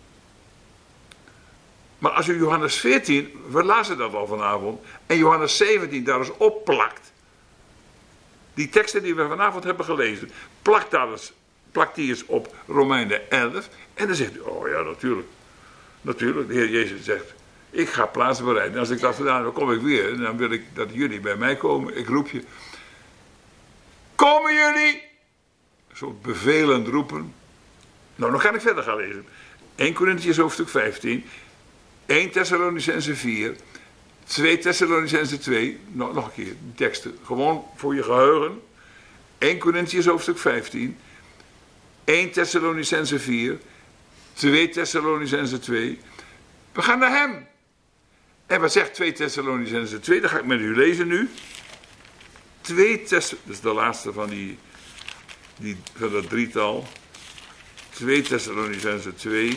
Speaker 1: Maar als u Johannes veertien, we lazen dat al vanavond, en Johannes zeventien daar eens opplakt, die teksten die we vanavond hebben gelezen, plakt daar eens, plakt die eens op Romeinen elf, en dan zegt u, oh ja, natuurlijk, natuurlijk, de Heer Jezus zegt, ik ga plaats bereiden. En als ik dat gedaan heb, dan kom ik weer, en dan wil ik dat jullie bij mij komen, ik roep je, komen jullie? Zo bevelend roepen. Nou, dan ga ik verder gaan lezen. Eerste Korintiërs hoofdstuk vijftien, Eerste Thessalonicenzen vier, Tweede Thessalonicenzen twee, nog, nog een keer, die teksten, gewoon voor je geheugen. Eerste Korintiërs hoofdstuk vijftien, Eerste Thessalonicenzen vier, Tweede Thessalonicenzen twee. We gaan naar hem. En wat zegt Tweede Thessalonicenzen twee? Dat ga ik met u lezen nu. Tweede Thessalonicenzen, dat is de laatste van, die, die, van dat drietal. Tweede Thessalonicenzen twee.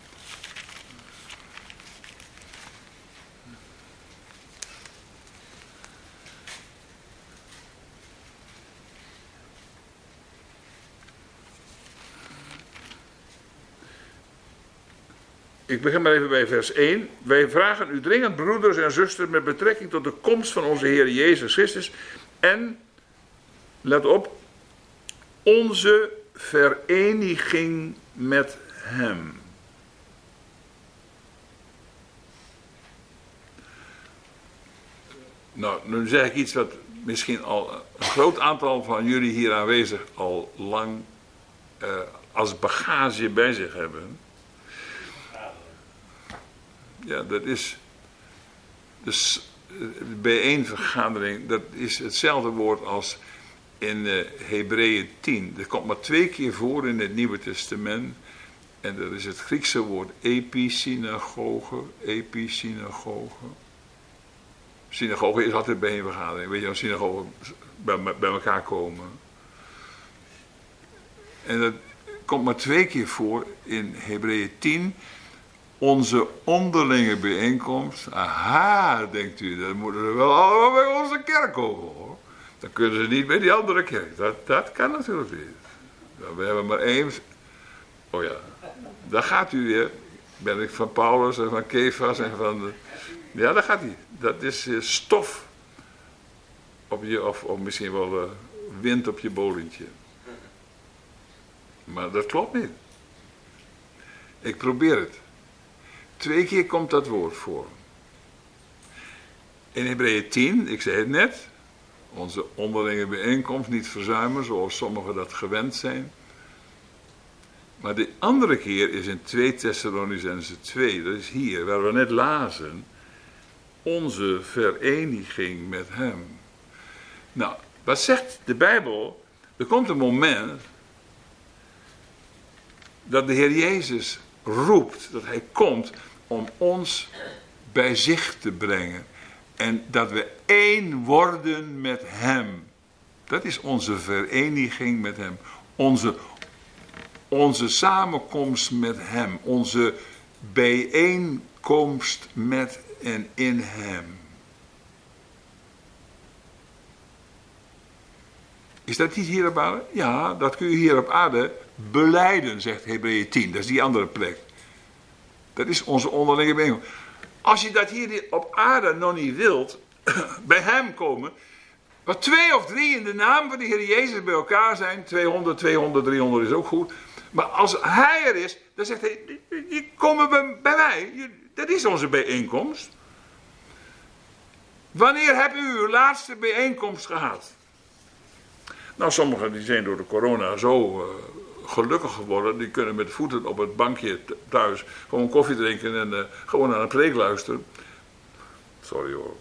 Speaker 1: Ik begin maar even bij vers één. Wij vragen u dringend, broeders en zusters, met betrekking tot de komst van onze Heer Jezus Christus en, let op, onze vereniging met hem. Nou, nu zeg ik iets wat misschien al een groot aantal van jullie hier aanwezig al lang uh, als bagage bij zich hebben. Ja, dat is, dus bijeenvergadering, dat is hetzelfde woord als in uh, Hebreeën tien. Dat komt maar twee keer voor in het Nieuwe Testament. En dat is het Griekse woord episynagoge, episynagoge. Synagoge is altijd bijeenvergadering. Weet je, een synagoge bij, bij elkaar komen. En dat komt maar twee keer voor in Hebreeën tien. Onze onderlinge bijeenkomst. Aha, denkt u, dan moeten ze wel allemaal bij onze kerk komen, hoor. Dan kunnen ze niet bij die andere kerk. Dat, dat kan natuurlijk niet. We hebben maar één. Oh ja, daar gaat u weer. Ben ik van Paulus en van Kefas en van de... Ja, daar gaat hij. Dat is uh, stof op je, of, of misschien wel uh, wind op je bolentje. Maar dat klopt niet. Ik probeer het. Twee keer komt dat woord voor. In Hebreeën tien, ik zei het net, onze onderlinge bijeenkomst niet verzuimen zoals sommigen dat gewend zijn. Maar de andere keer is in Tweede Thessalonicenzen twee, dat is hier, waar we net lazen, onze vereniging met hem. Nou, wat zegt de Bijbel? Er komt een moment dat de Heer Jezus roept, dat hij komt om ons bij zich te brengen. En dat we één worden met hem. Dat is onze vereniging met hem. Onze, onze samenkomst met hem. Onze bijeenkomst met en in hem. Is dat niet hier op aarde? Ja, dat kun je hier op aarde belijden, zegt Hebreeën tien. Dat is die andere plek. Dat is onze onderlinge bijeenkomst. Als je dat hier op aarde nog niet wilt, bij hem komen, Waar twee of drie in de naam van de Heer Jezus bij elkaar zijn, tweehonderd, tweehonderd, driehonderd is ook goed. Maar als hij er is, dan zegt hij, je komen bij, bij mij. Dat is onze bijeenkomst. Wanneer hebt u uw laatste bijeenkomst gehad? Nou, sommigen die zijn door de corona zo uh, gelukkig geworden. Die kunnen met voeten op het bankje thuis gewoon koffie drinken en uh, gewoon naar een preek luisteren. Sorry hoor.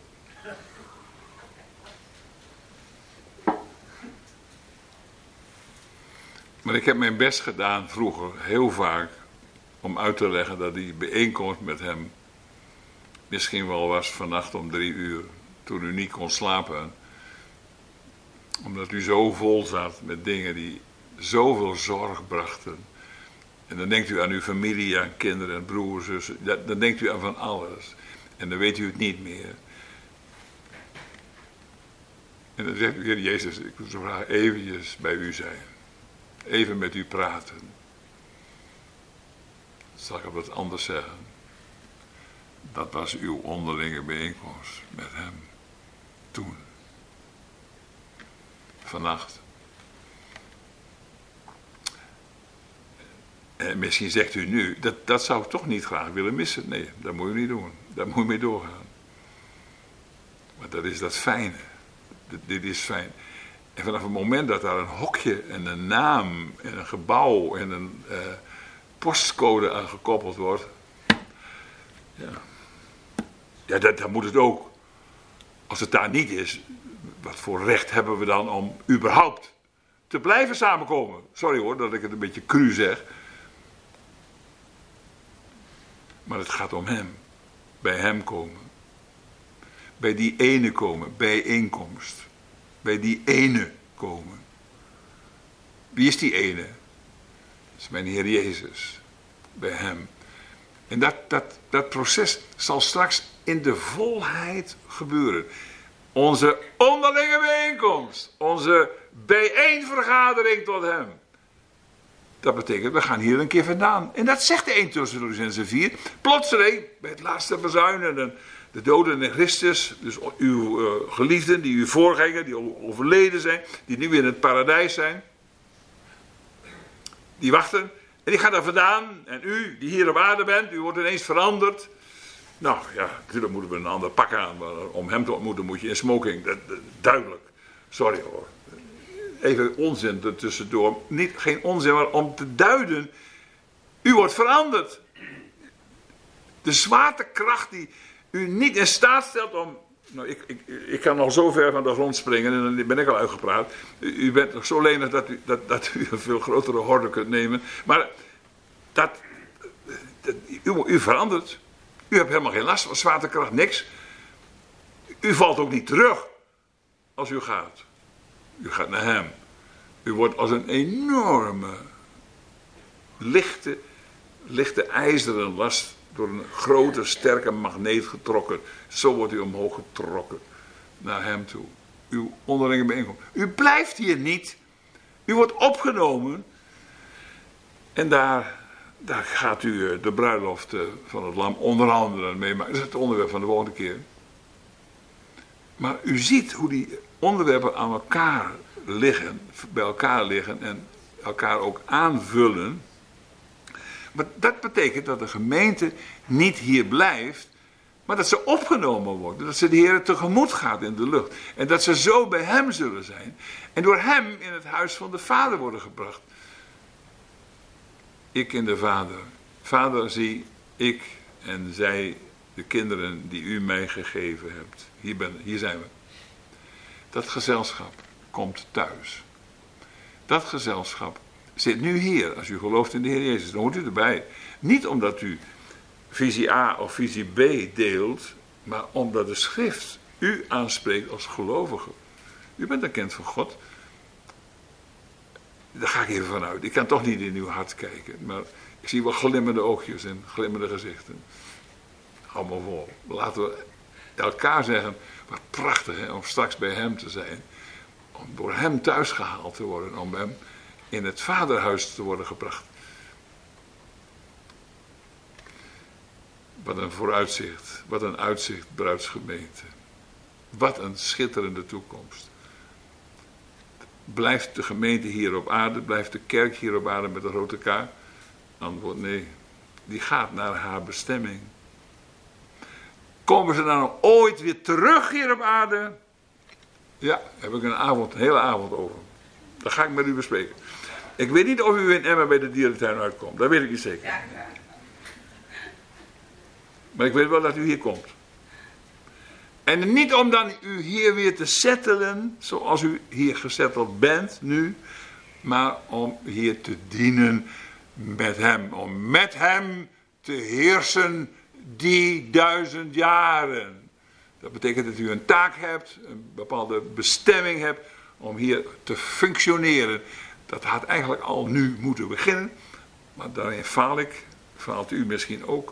Speaker 1: Maar ik heb mijn best gedaan vroeger, heel vaak, om uit te leggen dat die bijeenkomst met hem misschien wel was vannacht om drie uur, toen u niet kon slapen. Omdat u zo vol zat met dingen die zoveel zorg brachten. En dan denkt u aan uw familie, aan kinderen en broers, zussen. Dan denkt u aan van alles. En dan weet u het niet meer. En dan zegt u, Heer Jezus, ik wil zo graag eventjes bij u zijn. Even met u praten. Zal ik wat anders zeggen? Dat was uw onderlinge bijeenkomst met hem. Toen. Vannacht. En misschien zegt u nu, dat, dat zou ik toch niet graag willen missen. Nee, dat moet u niet doen. Daar moet u mee doorgaan. Maar dat is dat fijne. Dit, dit is fijn. En vanaf het moment dat daar een hokje en een naam en een gebouw en een uh, postcode aan gekoppeld wordt. Ja, ja dat, dat moet het ook. Als het daar niet is, wat voor recht hebben we dan om überhaupt te blijven samenkomen? Sorry hoor, dat ik het een beetje cru zeg. Maar het gaat om hem. Bij hem komen. Bij die ene komen. Bijeenkomst. Bij die ene komen. Wie is die ene? Dat is mijn Heer Jezus. Bij hem. En dat, dat, dat proces zal straks in de volheid gebeuren. Onze onderlinge bijeenkomst. Onze bijeenvergadering tot hem. Dat betekent, we gaan hier een keer vandaan. En dat zegt de eerste Thessalonicenzen vier. Plotseling, bij het laatste verzuinen, de doden in Christus, dus uw uh, geliefden, die u voorgingen, die overleden zijn, die nu in het paradijs zijn. Die wachten. En die gaan daar vandaan. En u, die hier op aarde bent, u wordt ineens veranderd. Nou ja, natuurlijk moeten we een ander pak aan. Maar om hem te ontmoeten moet je in smoking. Dat, dat, duidelijk. Sorry hoor. Even onzin er tussendoor. Niet, geen onzin, maar om te duiden. U wordt veranderd. De zwaartekracht die u niet in staat stelt om... Nou, ik, ik, ik kan nog zo ver van de grond springen en dan ben ik al uitgepraat. U, u bent nog zo lenig dat u, dat, dat u een veel grotere horde kunt nemen. Maar dat, dat, u, u verandert. U hebt helemaal geen last van zwaartekracht, niks. U valt ook niet terug als u gaat. U gaat naar hem. U wordt als een enorme, lichte, lichte ijzeren last door een grote, sterke magneet getrokken. Zo wordt u omhoog getrokken naar hem toe. Uw onderlinge bijeenkomst. U blijft hier niet. U wordt opgenomen. En daar, daar gaat u de bruiloft van het lam onder andere mee maken. Dat is het onderwerp van de volgende keer. Maar u ziet hoe die onderwerpen aan elkaar liggen, bij elkaar liggen en elkaar ook aanvullen. Maar dat betekent dat de gemeente niet hier blijft, maar dat ze opgenomen worden. Dat ze de Heer tegemoet gaat in de lucht. En dat ze zo bij hem zullen zijn. En door hem in het huis van de Vader worden gebracht. Ik en de Vader. Vader, zie, ik en zij, de kinderen die u mij gegeven hebt. Hier, ben, hier zijn we. Dat gezelschap komt thuis. Dat gezelschap zit nu hier, als u gelooft in de Heer Jezus. Dan hoort u erbij. Niet omdat u visie A of visie B deelt, maar omdat de schrift u aanspreekt als gelovige. U bent een kind van God. Daar ga ik even vanuit. Ik kan toch niet in uw hart kijken, maar ik zie wel glimmende oogjes en glimmende gezichten. Hou maar vol. Laten we elkaar zeggen, wat prachtig hè, om straks bij hem te zijn. Om door hem thuis gehaald te worden, om hem in het vaderhuis te worden gebracht. Wat een vooruitzicht, wat een uitzicht, bruidsgemeente. Wat een schitterende toekomst. Blijft de gemeente hier op aarde? Blijft de kerk hier op aarde met een grote K? Antwoord nee. Die gaat naar haar bestemming. Komen ze dan ooit weer terug hier op aarde? Ja, daar heb ik een avond, een hele avond over. Dat ga ik met u bespreken. Ik weet niet of u in Emmen bij de dierentuin uitkomt. Dat weet ik niet zeker. Maar ik weet wel dat u hier komt. En niet om dan u hier weer te settelen, zoals u hier gesetteld bent nu, maar om hier te dienen met hem. Om met hem te heersen die duizend jaren. Dat betekent dat u een taak hebt, een bepaalde bestemming hebt om hier te functioneren. Dat had eigenlijk al nu moeten beginnen, maar daarin faal ik, faalt u misschien ook.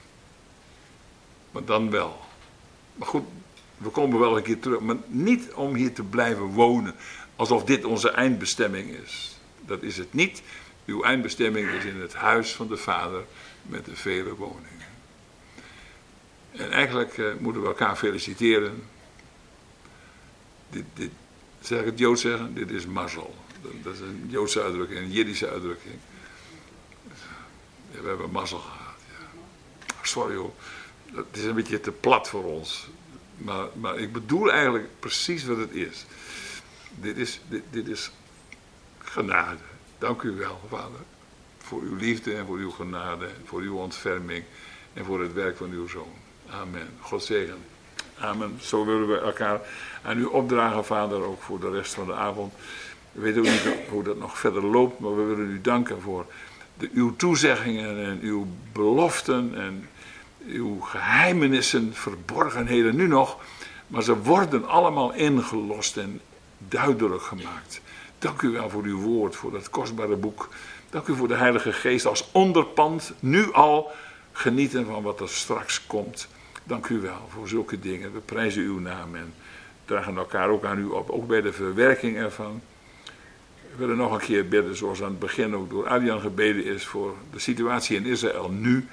Speaker 1: Maar dan wel. Maar goed, we komen wel een keer terug, maar niet om hier te blijven wonen, alsof dit onze eindbestemming is. Dat is het niet. Uw eindbestemming is in het huis van de Vader met de vele woningen. En eigenlijk uh, moeten we elkaar feliciteren. Dit, dit, zeg ik het Joods zeggen? Dit is mazzel. Dat, dat is een Joodse uitdrukking, een Jiddische uitdrukking. Ja, we hebben mazzel gehad. Ja. Sorry hoor, het is een beetje te plat voor ons. Maar, maar ik bedoel eigenlijk precies wat het is. Dit is, dit, dit is genade. Dank u wel, Vader. Voor uw liefde en voor uw genade. Voor uw ontferming. En voor het werk van uw Zoon. Amen. God zegen. Amen. Zo willen we elkaar aan u opdragen, Vader. Ook voor de rest van de avond. We weten ook niet hoe dat nog verder loopt. Maar we willen u danken voor de, uw toezeggingen en uw beloften. En uw geheimenissen, verborgenheden nu nog. Maar ze worden allemaal ingelost en duidelijk gemaakt. Dank u wel voor uw woord, voor dat kostbare boek. Dank u voor de Heilige Geest als onderpand. Nu al genieten van wat er straks komt. Dank u wel voor zulke dingen. We prijzen uw naam en dragen elkaar ook aan u op. Ook bij de verwerking ervan. We willen nog een keer bidden, zoals aan het begin ook door Arjan gebeden is, voor de situatie in Israël nu.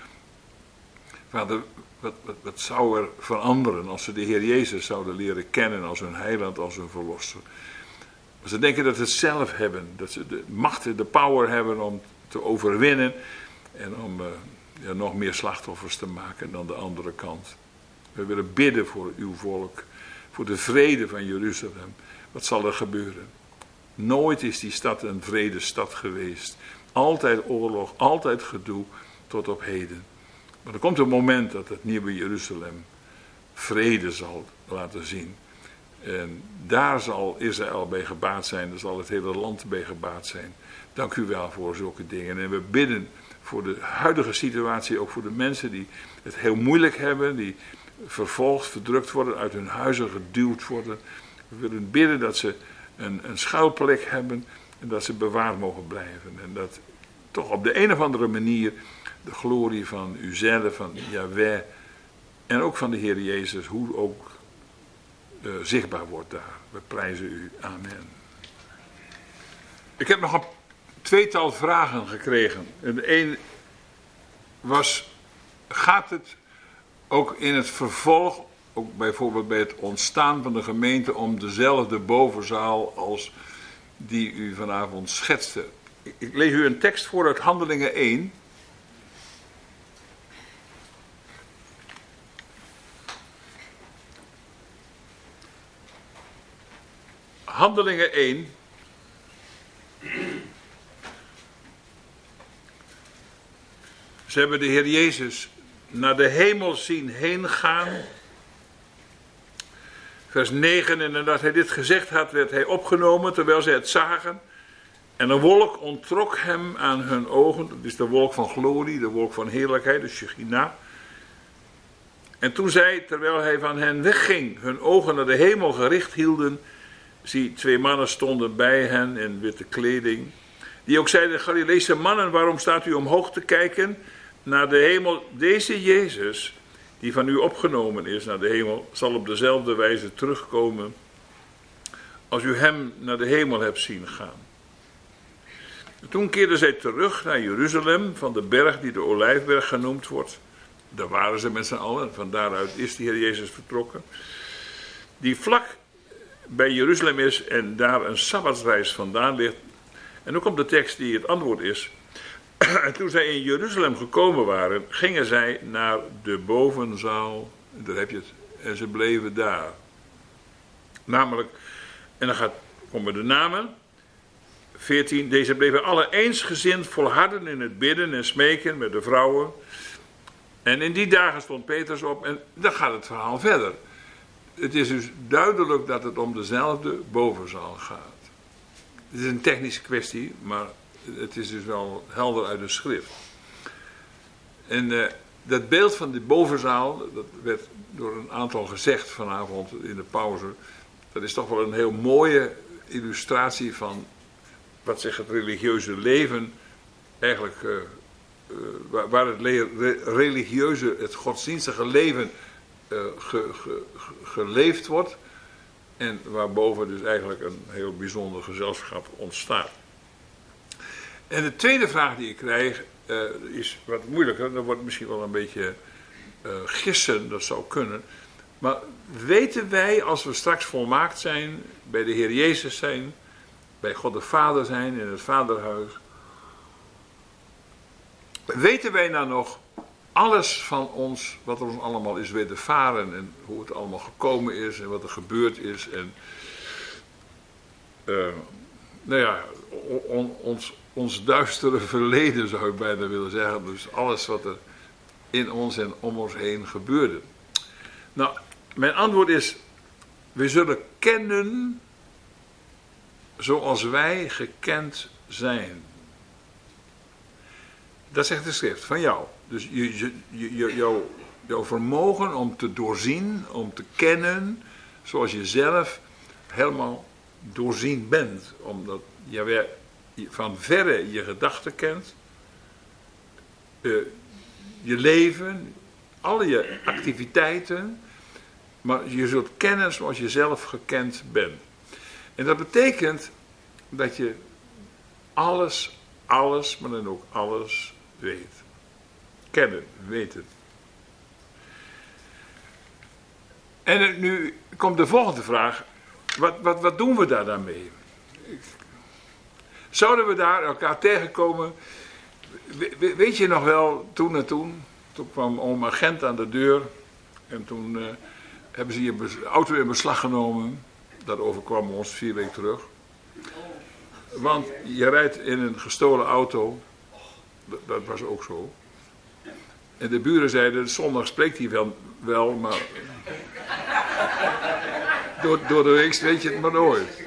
Speaker 1: Vader, wat, wat, wat zou er veranderen als ze de Heer Jezus zouden leren kennen als hun heiland, als hun verlosser? Als ze denken dat ze het zelf hebben, dat ze de macht en de power hebben om te overwinnen en om uh, ja, nog meer slachtoffers te maken dan de andere kant. We willen bidden voor uw volk, voor de vrede van Jeruzalem. Wat zal er gebeuren? Nooit is die stad een vredestad geweest. Altijd oorlog, altijd gedoe, tot op heden. Maar er komt een moment dat het nieuwe Jeruzalem vrede zal laten zien. En daar zal Israël bij gebaat zijn, daar zal het hele land bij gebaat zijn. Dank u wel voor zulke dingen. En we bidden voor de huidige situatie, ook voor de mensen die het heel moeilijk hebben, die vervolgd, verdrukt worden, uit hun huizen geduwd worden. We willen bidden dat ze een, een schuilplek hebben en dat ze bewaard mogen blijven. En dat toch op de een of andere manier de glorie van uzelf, van Yahweh en ook van de Heer Jezus, hoe ook uh, zichtbaar wordt daar. We prijzen u. Amen. Ik heb nog een tweetal vragen gekregen. En de een was, gaat het ook in het vervolg, ook bijvoorbeeld bij het ontstaan van de gemeente, om dezelfde bovenzaal als die u vanavond schetste? Ik, ik lees u een tekst voor uit Handelingen één. Handelingen één. Ze hebben de Heer Jezus naar de hemel zien heen gaan. Vers negen, en nadat hij dit gezegd had, werd hij opgenomen terwijl zij het zagen. En een wolk onttrok hem aan hun ogen. Dat is de wolk van glorie, de wolk van heerlijkheid, de Shechina. En toen zij, terwijl hij van hen wegging, hun ogen naar de hemel gericht hielden, zie, twee mannen stonden bij hen in witte kleding, die ook zeiden: Galileese mannen, waarom staat u omhoog te kijken naar de hemel? Deze Jezus, die van u opgenomen is naar de hemel, zal op dezelfde wijze terugkomen als u hem naar de hemel hebt zien gaan. En toen keerden zij terug naar Jeruzalem, van de berg die de Olijfberg genoemd wordt. Daar waren ze met z'n allen, van daaruit is de Heer Jezus vertrokken. Die vlak bij Jeruzalem is en daar een sabbatsreis vandaan ligt. En dan komt de tekst die het antwoord is. En toen zij in Jeruzalem gekomen waren, gingen zij naar de bovenzaal. Daar heb je het. En ze bleven daar. Namelijk, en dan gaat, komen de namen. veertien. Deze bleven alle eensgezind volharden in het bidden en smeken met de vrouwen. En in die dagen stond Petrus op en dan gaat het verhaal verder. Het is dus duidelijk dat het om dezelfde bovenzaal gaat. Het is een technische kwestie, maar het is dus wel helder uit de schrift. En uh, dat beeld van die bovenzaal, dat werd door een aantal gezegd vanavond in de pauze. Dat is toch wel een heel mooie illustratie van wat zich het religieuze leven eigenlijk, uh, uh, waar, waar het le- religieuze, het godsdienstige leven uh, ge, ge, ge, geleefd wordt. En waarboven dus eigenlijk een heel bijzonder gezelschap ontstaat. En de tweede vraag die ik krijg uh, is wat moeilijker. Dat wordt misschien wel een beetje uh, gissen, dat zou kunnen. Maar weten wij, als we straks volmaakt zijn, bij de Heer Jezus zijn, bij God de Vader zijn, in het Vaderhuis, weten wij nou nog alles van ons, wat ons allemaal is wedervaren en hoe het allemaal gekomen is en wat er gebeurd is en uh, nou ja, on, ons, ons duistere verleden zou ik bijna willen zeggen, dus alles wat er in ons en om ons heen gebeurde. Nou, mijn antwoord is, we zullen kennen zoals wij gekend zijn. Dat zegt de schrift, van jou. Dus je, je, je, jou, jouw vermogen om te doorzien, om te kennen, zoals je zelf helemaal doorzien bent. Omdat je weer van verre je gedachten kent, uh, je leven, al je activiteiten, maar je zult kennen zoals je zelf gekend bent. En dat betekent dat je alles, alles, maar dan ook alles weet. Kennen, weten. En nu komt de volgende vraag. Wat, wat, wat doen we daar dan mee? Zouden we daar elkaar tegenkomen? We, weet je nog wel, toen en toen, toen kwam oma Gent aan de deur. En toen uh, hebben ze je auto in beslag genomen. Dat overkwam ons vier weken terug. Want je rijdt in een gestolen auto. Dat, dat was ook zo. En de buren zeiden, zondag spreekt hij wel, wel maar door, door de week weet je het maar nooit.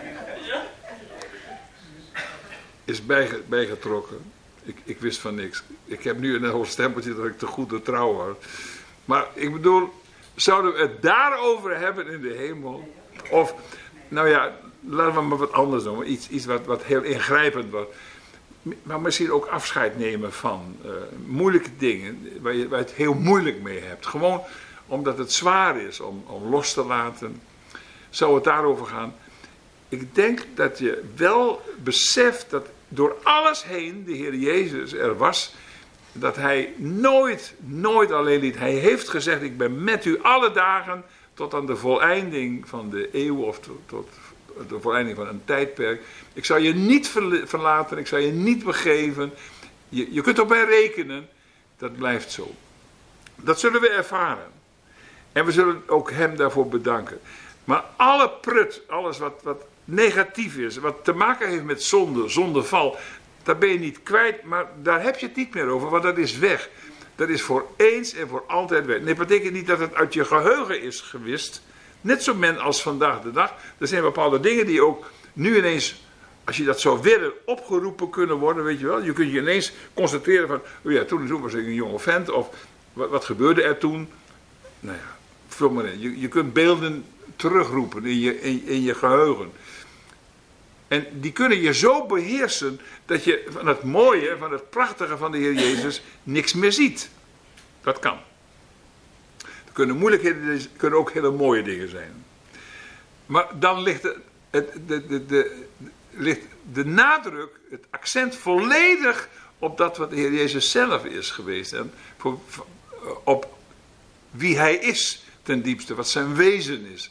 Speaker 1: Is bijge, bijgetrokken. Ik, ik wist van niks. Ik heb nu een heel stempeltje dat ik te goed de trouw was. Maar ik bedoel, zouden we het daarover hebben in de hemel? Of, nou ja, laten we maar wat anders doen. Iets, iets wat, wat heel ingrijpend wordt. Maar misschien ook afscheid nemen van uh, moeilijke dingen waar je, waar je het heel moeilijk mee hebt. Gewoon omdat het zwaar is om, om los te laten. Zou het daarover gaan? Ik denk dat je wel beseft dat door alles heen de Heer Jezus er was. Dat hij nooit, nooit alleen liet. Hij heeft gezegd, ik ben met u alle dagen tot aan de voleinding van de eeuw of tot, tot de voleinding van een tijdperk. Ik zal je niet verlaten, ik zal je niet begeven. Je, je kunt op mij rekenen. Dat blijft zo. Dat zullen we ervaren. En we zullen ook hem daarvoor bedanken. Maar alle prut, alles wat, wat negatief is, wat te maken heeft met zonde, zondeval, daar ben je niet kwijt, maar daar heb je het niet meer over, want dat is weg. Dat is voor eens en voor altijd weg. Nee, dat betekent niet dat het uit je geheugen is gewist. Net zo men als vandaag de dag. Er zijn bepaalde dingen die ook nu ineens, als je dat zou willen, opgeroepen kunnen worden, weet je wel. Je kunt je ineens concentreren van, oh ja, toen, toen was ik een jonge vent, of wat, wat gebeurde er toen? Nou ja, vul maar in. Je, je kunt beelden terugroepen in je, in, in je geheugen. En die kunnen je zo beheersen dat je van het mooie, van het prachtige van de Heer Jezus niks meer ziet. Dat kan. Er kunnen moeilijkheden, kunnen ook hele mooie dingen zijn. Maar dan ligt de, het, de, de, de, ligt de nadruk, het accent volledig op dat wat de Heer Jezus zelf is geweest. En op wie hij is ten diepste, wat zijn wezen is.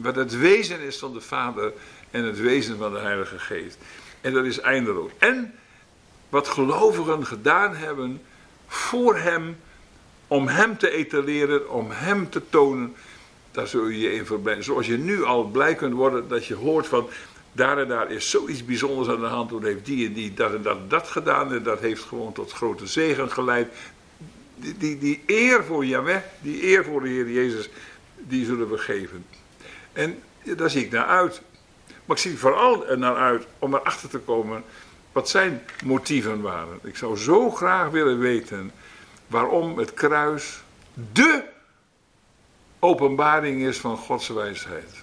Speaker 1: wat het wezen is van de Vader en het wezen van de Heilige Geest. En dat is eindeloos. En wat gelovigen gedaan hebben voor hem, om hem te etaleren, om hem te tonen, daar zul je je in verblijden. Zoals je nu al blij kunt worden dat je hoort van, daar en daar is zoiets bijzonders aan de hand, toen heeft die en die dat en dat, dat gedaan en dat heeft gewoon tot grote zegen geleid. Die, die, die eer voor Jahweh, die eer voor de Heer Jezus, die zullen we geven. En daar zie ik naar uit. Maar ik zie vooral er naar uit om erachter te komen wat zijn motieven waren. Ik zou zo graag willen weten waarom het kruis de openbaring is van Gods wijsheid.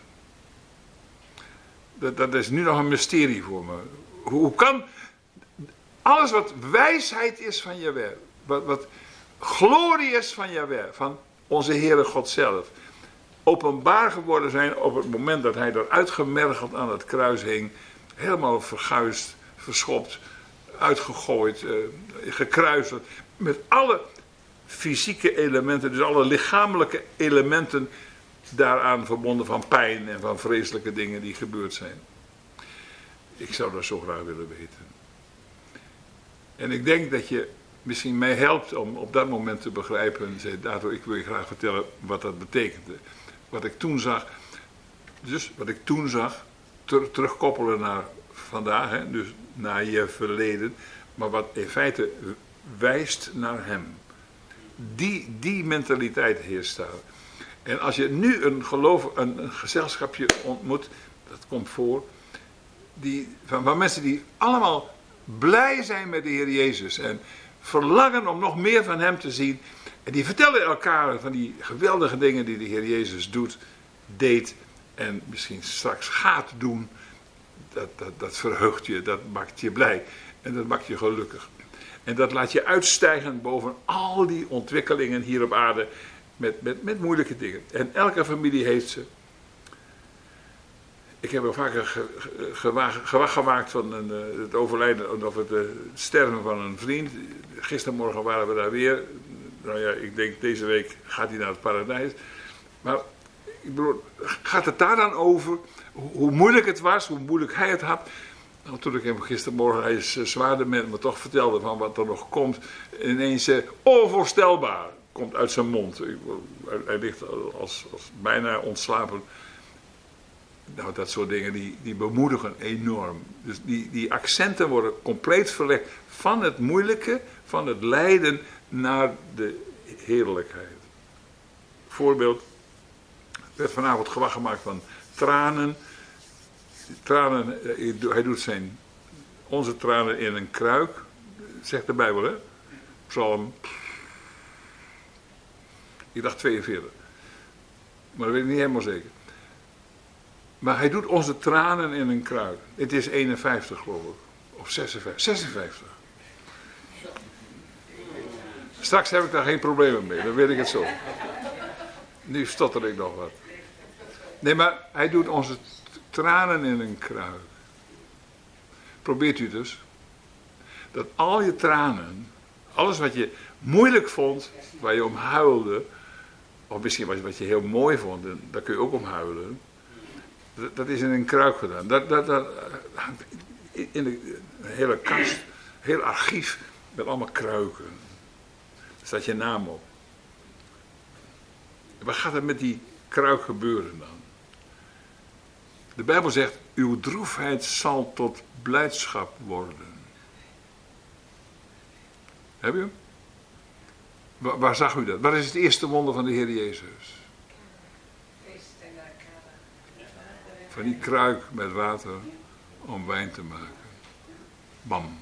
Speaker 1: Dat, dat is nu nog een mysterie voor me. Hoe kan alles wat wijsheid is van Jahweh, wat, wat glorie is van Jahweh, van onze Heere God zelf, openbaar geworden zijn op het moment dat hij er uitgemergeld aan het kruis hing, helemaal verguisd, verschopt, uitgegooid, uh, gekruisigd, met alle fysieke elementen, dus alle lichamelijke elementen daaraan verbonden van pijn en van vreselijke dingen die gebeurd zijn. Ik zou dat zo graag willen weten. En ik denk dat je misschien mij helpt om op dat moment te begrijpen, daardoor ik wil je graag vertellen wat dat betekende. Wat ik toen zag, dus wat ik toen zag, ter, terugkoppelen naar vandaag, hè, dus naar je verleden, maar wat in feite wijst naar hem. Die, die mentaliteit heerst daar. En als je nu een geloof, een, een gezelschapje ontmoet, dat komt voor, die, van, van mensen die allemaal blij zijn met de Heer Jezus en verlangen om nog meer van hem te zien. En die vertellen elkaar van die geweldige dingen die de Heer Jezus doet, deed en misschien straks gaat doen. Dat, dat, dat verheugt je, dat maakt je blij en dat maakt je gelukkig. En dat laat je uitstijgen boven al die ontwikkelingen hier op aarde met, met, met moeilijke dingen. En elke familie heeft ze. Ik heb al vaker ge, ge, gewacht gemaakt van een, uh, het overlijden of het, uh, het sterven van een vriend. Gistermorgen waren we daar weer. Nou ja, ik denk deze week gaat hij naar het paradijs. Maar ik bedoel, gaat het daar dan over? Hoe moeilijk het was, hoe moeilijk hij het had. Nou, toen ik hem gistermorgen, hij is uh, zwaarder met me toch vertelde van wat er nog komt. Ineens uh, onvoorstelbaar komt uit zijn mond. Ik, hij, hij ligt als, als bijna ontslapen. Nou, dat soort dingen die, die bemoedigen enorm. Dus die, die accenten worden compleet verlegd van het moeilijke, van het lijden naar de heerlijkheid. Voorbeeld, er werd vanavond gewacht gemaakt van tranen. Tranen, hij doet zijn, onze tranen in een kruik, zegt de Bijbel, hè? Psalm, ik dacht tweeënveertig, maar dat weet ik niet helemaal zeker. Maar hij doet onze tranen in een kruik. Het is eenenvijftig geloof ik, of zesenvijftig, zesenvijftig. Straks heb ik daar geen problemen mee, dan weet ik het zo. Nu stotter ik nog wat. Nee, maar hij doet onze tranen in een kruik. Probeert u dus. Dat al je tranen, alles wat je moeilijk vond, waar je om huilde, of misschien wat, wat je heel mooi vond, daar kun je ook om huilen. Dat, dat is in een kruik gedaan. Dat, dat, dat, in de, een hele kast, een heel archief met allemaal kruiken. Daar staat je naam op. Wat gaat er met die kruik gebeuren dan? De Bijbel zegt, uw droefheid zal tot blijdschap worden. Heb je hem? Waar, waar zag u dat? Wat is het eerste wonder van de Heer Jezus? Van die kruik met water om wijn te maken. Bam.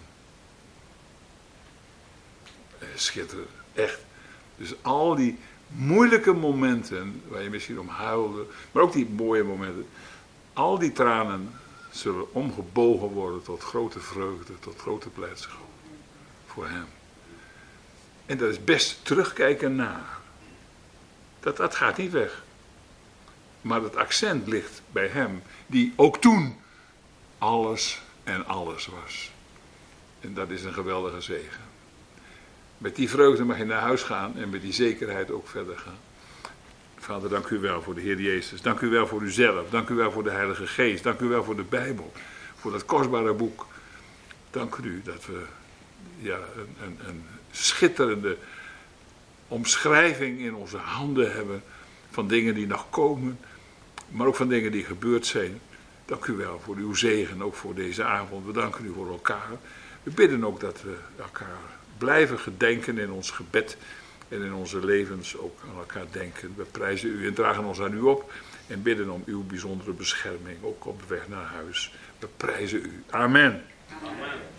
Speaker 1: Schitterend, echt. Dus al die moeilijke momenten, waar je misschien om huilde, maar ook die mooie momenten, al die tranen zullen omgebogen worden tot grote vreugde, tot grote blijdschap voor hem. En dat is best terugkijken naar. Dat, dat gaat niet weg. Maar het accent ligt bij hem, die ook toen alles en alles was. En dat is een geweldige zegen. Met die vreugde mag je naar huis gaan en met die zekerheid ook verder gaan. Vader, dank u wel voor de Heer Jezus. Dank u wel voor uzelf. Dank u wel voor de Heilige Geest. Dank u wel voor de Bijbel. Voor dat kostbare boek. Dank u dat we ja, een, een, een schitterende omschrijving in onze handen hebben van dingen die nog komen, maar ook van dingen die gebeurd zijn. Dank u wel voor uw zegen, ook voor deze avond. We danken u voor elkaar. We bidden ook dat we elkaar blijven gedenken in ons gebed en in onze levens ook aan elkaar denken. We prijzen u en dragen ons aan u op en bidden om uw bijzondere bescherming, ook op weg naar huis. We prijzen u. Amen. Amen.